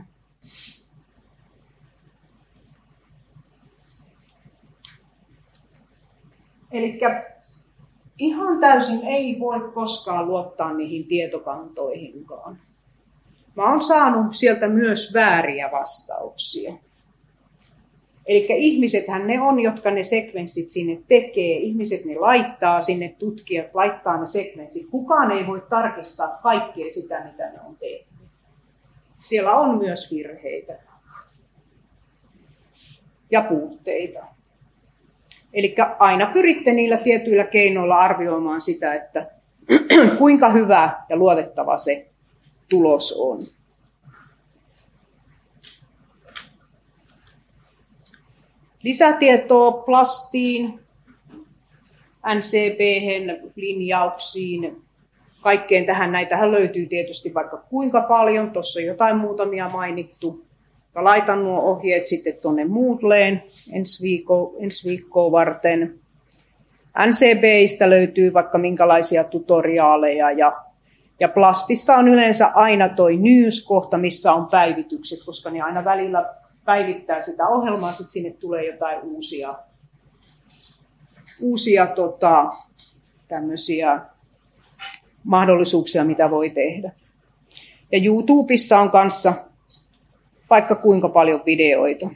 Eli ihan täysin ei voi koskaan luottaa niihin tietokantoihinkaan. Mä oon saanut sieltä myös vääriä vastauksia. Eli ihmisethän ne on, jotka ne sekvenssit sinne tekee. Ihmiset ne laittaa sinne, tutkijat laittaa ne sekvenssit. Kukaan ei voi tarkistaa kaikkea sitä, mitä ne on tehnyt. Siellä on myös virheitä ja puutteita. Eli aina pyritte niillä tietyillä keinoilla arvioimaan sitä, että kuinka hyvä ja luotettava se tulos on. Lisätietoa plastiin, N C P:hen, linjauksiin, kaikkeen tähän. Näitähän löytyy tietysti vaikka kuinka paljon. Tuossa on jotain muutamia mainittu. Ja laitan nuo ohjeet sitten tuonne Moodleen ensi viikkoa, ensi viikkoa varten. N C P:istä löytyy vaikka minkälaisia tutoriaaleja. Ja, ja plastista on yleensä aina toi news-kohta, missä on päivitykset, koska ne aina välillä päivittää sitä ohjelmaa, sitten sinne tulee jotain uusia, uusia tota, tämmöisiä mahdollisuuksia, mitä voi tehdä. Ja YouTubessa on kanssa vaikka kuinka paljon videoita.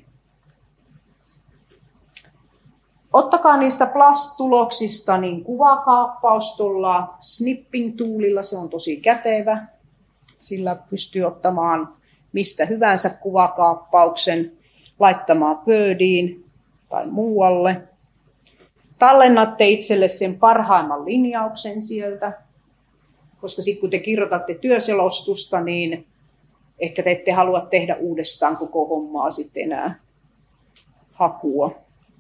Ottakaa niistä Plus-tuloksista niin kuvakaappaus tuolla snipping-tuulilla, se on tosi kätevä. Sillä pystyy ottamaan mistä hyvänsä kuvakaappauksen, laittamaan Wordiin tai muualle. Tallennatte itselle sen parhaimman linjauksen sieltä, koska sitten kun te kirjoitatte työselostusta, niin ehkä te ette halua tehdä uudestaan koko hommaa sitten enää hakua.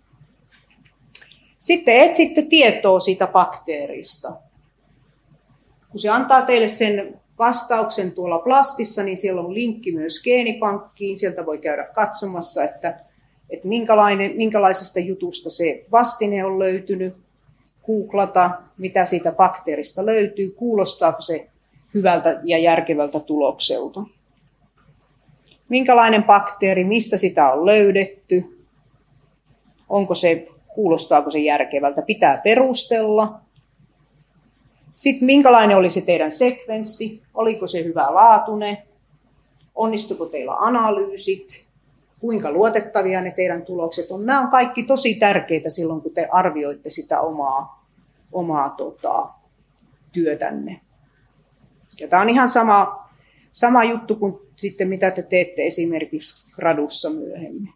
Sitten etsitte tietoa siitä bakteerista. Kun se antaa teille sen vastauksen tuolla Plastissa, niin siellä on linkki myös geenipankkiin. Sieltä voi käydä katsomassa, että, että minkälainen, minkälaisesta jutusta se vastine on löytynyt. Googlata, mitä siitä bakteerista löytyy, kuulostaako se hyvältä ja järkevältä tulokselta. Minkälainen bakteeri, mistä sitä on löydetty, onko se, kuulostaako se järkevältä, pitää perustella. Sitten minkälainen oli se teidän sekvenssi, oliko se hyvälaatuinen, onnistuiko teillä analyysit, kuinka luotettavia ne teidän tulokset on. Nämä on kaikki tosi tärkeitä silloin, kun te arvioitte sitä omaa, omaa tota, työtänne. Ja tämä on ihan sama, sama juttu kuin sitten, mitä te teette esimerkiksi gradussa myöhemmin.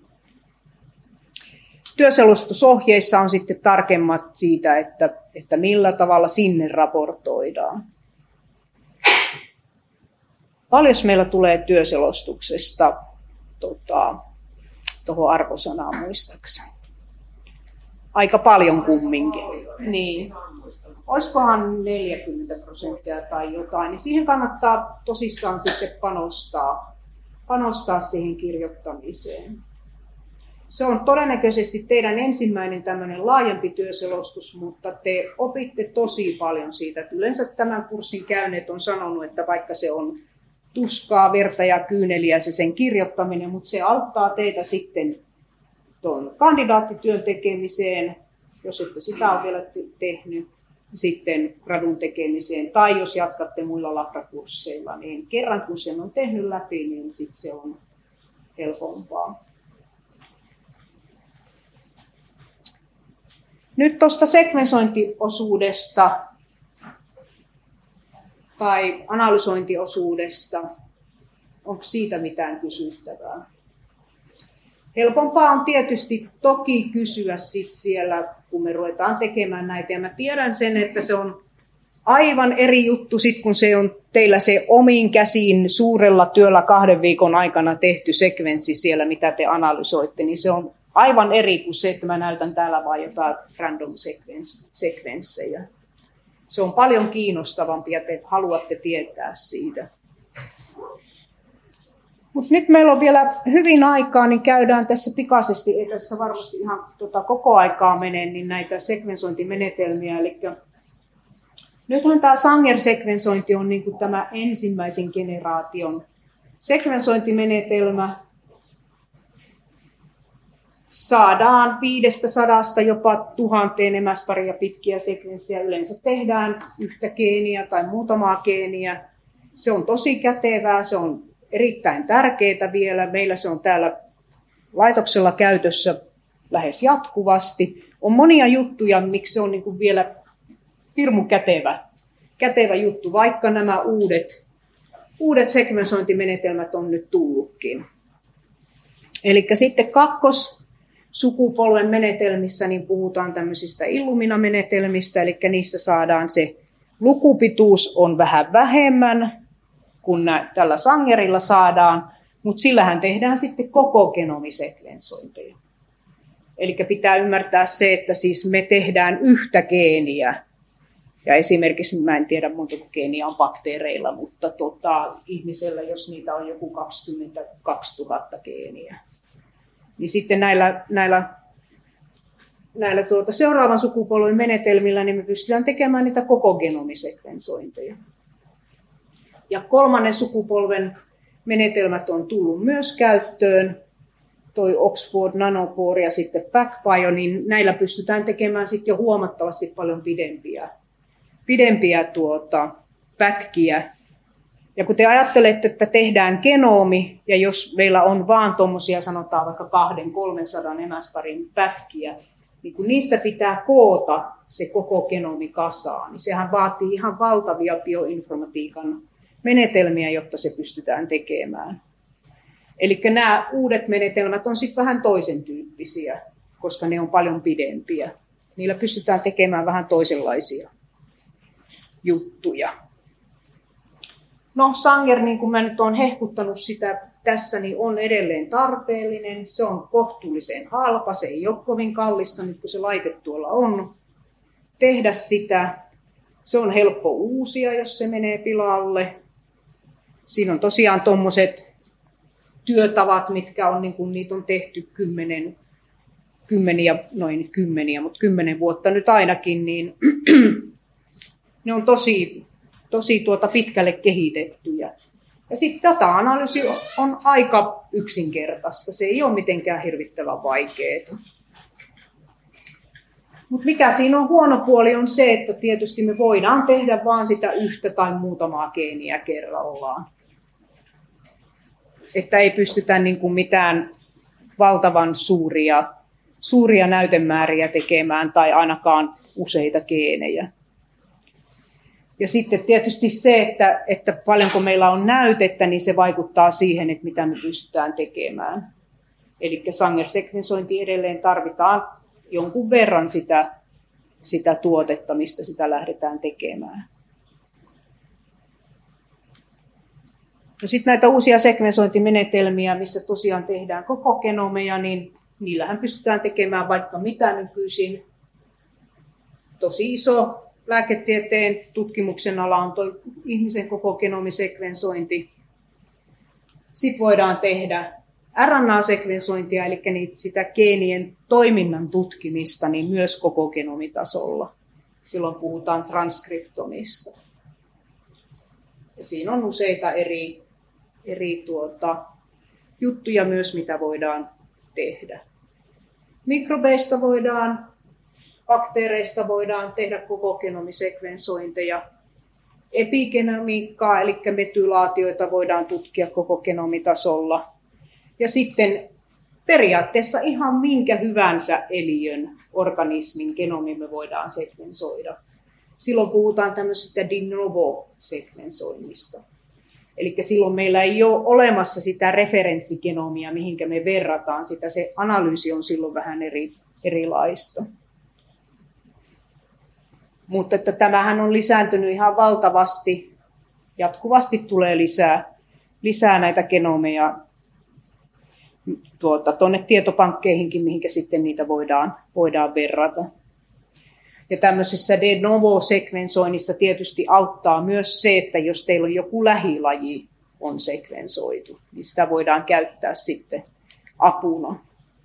Työselostusohjeissa on sitten tarkemmat siitä, että, että millä tavalla sinne raportoidaan. Paljon meillä tulee työselostuksesta tuohon tota, arvosanaan muistaakseni. Aika paljon kumminkin. Niin. Olisikohan neljäkymmentä prosenttia tai jotain, niin siihen kannattaa tosissaan sitten panostaa, panostaa siihen kirjoittamiseen. Se on todennäköisesti teidän ensimmäinen tämmöinen laajempi työselostus, mutta te opitte tosi paljon siitä. Yleensä tämän kurssin käyneet on sanonut, että vaikka se on tuskaa, verta ja kyyneliä se sen kirjoittaminen, mutta se auttaa teitä sitten tuon kandidaattityön tekemiseen, jos ette sitä ole vielä tehnyt, sitten gradun tekemiseen, tai jos jatkatte muilla labrakursseilla, niin kerran kun sen on tehnyt läpi, niin sitten se on helpompaa. Nyt tuosta sekvensointiosuudesta tai analysointiosuudesta, onko siitä mitään kysyttävää? Helpompaa on tietysti toki kysyä sit siellä, kun me ruvetaan tekemään näitä. Ja mä tiedän sen, että se on aivan eri juttu sit, kun se on teillä se omiin käsiin suurella työllä kahden viikon aikana tehty sekvenssi siellä, mitä te analysoitte, niin se on aivan eri kuin se, että mä näytän täällä vain jotain random sekvenssejä. Se on paljon kiinnostavampi ja te haluatte tietää siitä. Mutta nyt meillä on vielä hyvin aikaa, niin käydään tässä pikaisesti, ei tässä varmasti ihan tota, koko aikaa mene, niin näitä sekvensointimenetelmiä. Eli nythän tämä Sanger-sekvensointi on niin kuin tämä ensimmäisen generaation sekvensointimenetelmä. Saadaan viidestä sadasta jopa tuhanteen emäsparia pitkiä sekvenssejä. Yleensä tehdään yhtä geeniä tai muutamaa geeniä. Se on tosi kätevää, se on erittäin tärkeää vielä. Meillä se on täällä laitoksella käytössä lähes jatkuvasti. On monia juttuja, miksi se on niin kuin vielä hirmu kätevä, kätevä juttu, vaikka nämä uudet, uudet sekvensointimenetelmät on nyt tullutkin. Eli sitten kakkos sukupolven menetelmissä niin puhutaan tämmöisistä Illumina-menetelmistä, eli niissä saadaan se lukupituus on vähän vähemmän kuin tällä Sangerilla saadaan, mutta sillähän tehdään sitten koko genomisekvensointeja. Eli pitää ymmärtää se, että siis me tehdään yhtä geeniä. Ja esimerkiksi, mä en tiedä montako geeniä on bakteereilla, mutta tota, ihmisellä, jos niitä on joku kaksikymmentäkaksituhatta geeniä, niin sitten näillä, näillä, näillä tuota, seuraavan sukupolven menetelmillä niin me pystytään tekemään niitä koko genomisekvensointeja. Ja kolmannen sukupolven menetelmät on tullut myös käyttöön, toi Oxford Nanopore ja sitten PacBio, niin näillä pystytään tekemään sitten jo huomattavasti paljon pidempiä, pidempiä tuota, pätkiä. Ja kun te ajattelette, että tehdään genomi, ja jos meillä on vaan tuommoisia sanotaan vaikka kahden kolmensadan emäsparin pätkiä, niin kun niistä pitää koota se koko genomi kasaan, niin sehän vaatii ihan valtavia bioinformatiikan menetelmiä, jotta se pystytään tekemään. Eli nämä uudet menetelmät on sitten vähän toisen tyyppisiä, koska ne on paljon pidempiä. Niillä pystytään tekemään vähän toisenlaisia juttuja. No Sanger, niin kuin mä nyt olen hehkuttanut sitä tässä, niin on edelleen tarpeellinen. Se on kohtuullisen halpa, se ei ole kovin kallista nyt kun se laite tuolla on. Tehdä sitä, se on helppo uusia, jos se menee pilalle. Siinä on tosiaan tuommoiset työtavat, mitkä on, niin kuin niitä on tehty kymmenen, kymmeniä, noin kymmeniä, mutta kymmenen vuotta nyt ainakin, niin ne on tosi, tosi tuota pitkälle kehitettyjä. Ja sitten data-analyysi on aika yksinkertaista, se ei ole mitenkään hirvittävän vaikeaa. Mutta mikä siinä on huono puoli on se, että tietysti me voidaan tehdä vain sitä yhtä tai muutamaa geeniä kerrallaan. Että ei pystytä niin kuin mitään valtavan suuria, suuria näytemääriä tekemään tai ainakaan useita geenejä. Ja sitten tietysti se, että, että paljonko meillä on näytettä, niin se vaikuttaa siihen, että mitä me pystytään tekemään. Eli Sanger-sekvensointi edelleen tarvitaan jonkun verran sitä, sitä tuotetta, mistä sitä lähdetään tekemään. No sitten näitä uusia sekvensointimenetelmiä, missä tosiaan tehdään koko genomeja, niin niillähän pystytään tekemään vaikka mitä nykyisin. Tosi iso lääketieteen tutkimuksen ala on tuo ihmisen koko genomisekvensointi. Sitten voidaan tehdä R N A-sekvensointia, eli sitä geenien toiminnan tutkimista, niin myös koko genomitasolla. Silloin puhutaan transkriptomista. Ja siinä on useita eri, eri tuota, juttuja myös, mitä voidaan tehdä. Mikrobeista voidaan, bakteereista voidaan tehdä koko genomisekvensointeja. Epigenomiikkaa, eli metylaatioita voidaan tutkia koko genomitasolla. Ja sitten periaatteessa ihan minkä hyvänsä eliön, organismin genomi me voidaan sekvensoida. Silloin puhutaan tämmöisestä de novo-sekvensoinnista. Eli silloin meillä ei ole olemassa sitä referenssigenomia, mihinkä me verrataan sitä. Se analyysi on silloin vähän eri, erilaista. Mutta että tämähän on lisääntynyt ihan valtavasti. Jatkuvasti tulee lisää, lisää näitä genomeja tuota, tuonne tietopankkeihinkin, mihinkä sitten niitä voidaan, voidaan verrata. Ja tämmöisessä de novo-sekvensoinnissa tietysti auttaa myös se, että jos teillä on joku lähilaji on sekvensoitu, niin sitä voidaan käyttää sitten apuna.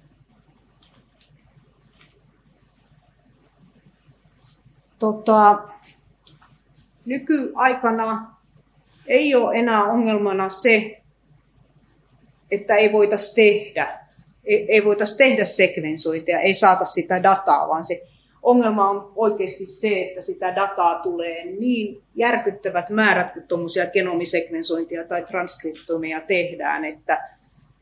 Tota, nykyaikana ei ole enää ongelmana se, että ei voitaisi tehdä, ei, ei voitaisi tehdä sekvensointia, ei saata sitä dataa, vaan se ongelma on oikeasti se, että sitä dataa tulee niin järkyttävät määrät, kun tuommoisia genomisekvensointia tai transkriptomeja tehdään, että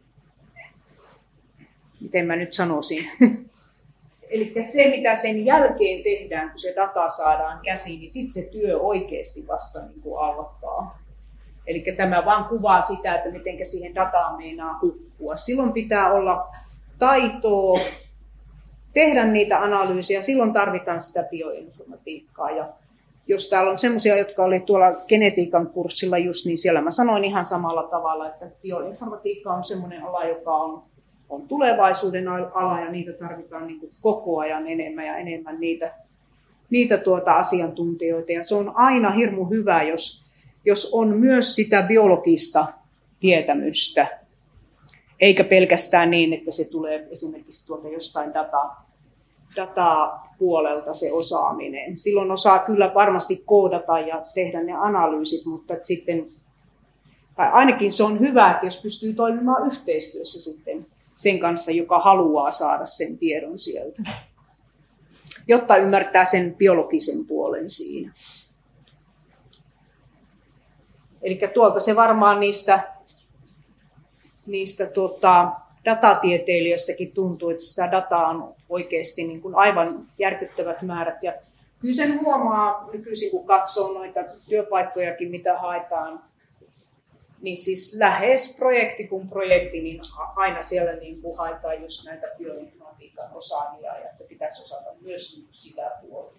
miten mä nyt sanoisin. Eli se, mitä sen jälkeen tehdään, kun se data saadaan käsiin, niin sitten se työ oikeasti vasta niin kuin alkaa. Eli tämä vaan kuvaa sitä, että miten siihen dataan meinaa hukkua. Silloin pitää olla taitoa tehdä niitä analyysejä. Silloin tarvitaan sitä bioinformatiikkaa. Ja jos täällä on semmoisia, jotka oli tuolla genetiikan kurssilla just, niin siellä mä sanoin ihan samalla tavalla, että bioinformatiikka on semmoinen ala, joka on, on tulevaisuuden ala ja niitä tarvitaan niin kuin koko ajan enemmän ja enemmän niitä, niitä tuota asiantuntijoita. Ja se on aina hirmu hyvä, jos, jos on myös sitä biologista tietämystä, eikä pelkästään niin, että se tulee esimerkiksi tuolta jostain dataa. datapuolelta se osaaminen. Silloin osaa kyllä varmasti koodata ja tehdä ne analyysit, mutta sitten, tai ainakin se on hyvä, että jos pystyy toimimaan yhteistyössä sitten sen kanssa, joka haluaa saada sen tiedon sieltä, jotta ymmärtää sen biologisen puolen siinä. Eli tuolta se varmaan niistä, niistä tuota, datatieteilijöistäkin tuntuu, että sitä dataa on oikeasti niin kuin aivan järkyttävät määrät. Ja kyllä sen huomaa nykyisin, kun katsoo noita työpaikkojakin, mitä haetaan, niin siis lähes projekti kuin projekti, niin aina siellä niin kuin haetaan just näitä bioinformatiikan osaajia, ja että pitäisi osata myös sitä puolta.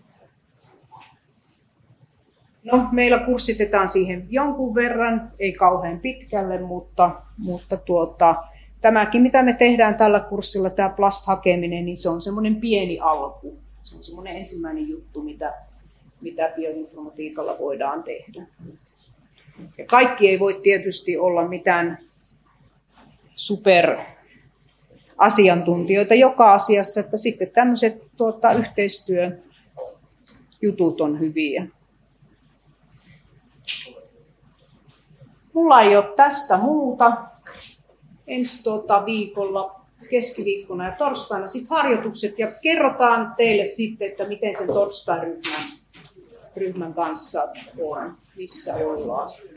No, meillä kurssitetaan siihen jonkun verran, ei kauhean pitkälle, mutta, mutta tuota, tämäkin, mitä me tehdään tällä kurssilla, tämä Blast-hakeminen, niin se on semmoinen pieni alku. Se on semmoinen ensimmäinen juttu, mitä, mitä bioinformatiikalla voidaan tehdä. Ja kaikki ei voi tietysti olla mitään superasiantuntijoita joka asiassa, että sitten tämmöiset tuota, yhteistyöjutut on hyviä. Mulla ei ole tästä muuta. Ensi tuota, viikolla, keskiviikkona ja torstaina sitten harjoitukset ja kerrotaan teille sitten, että miten sen torstai-ryhmän ryhmän kanssa on, missä ollaan.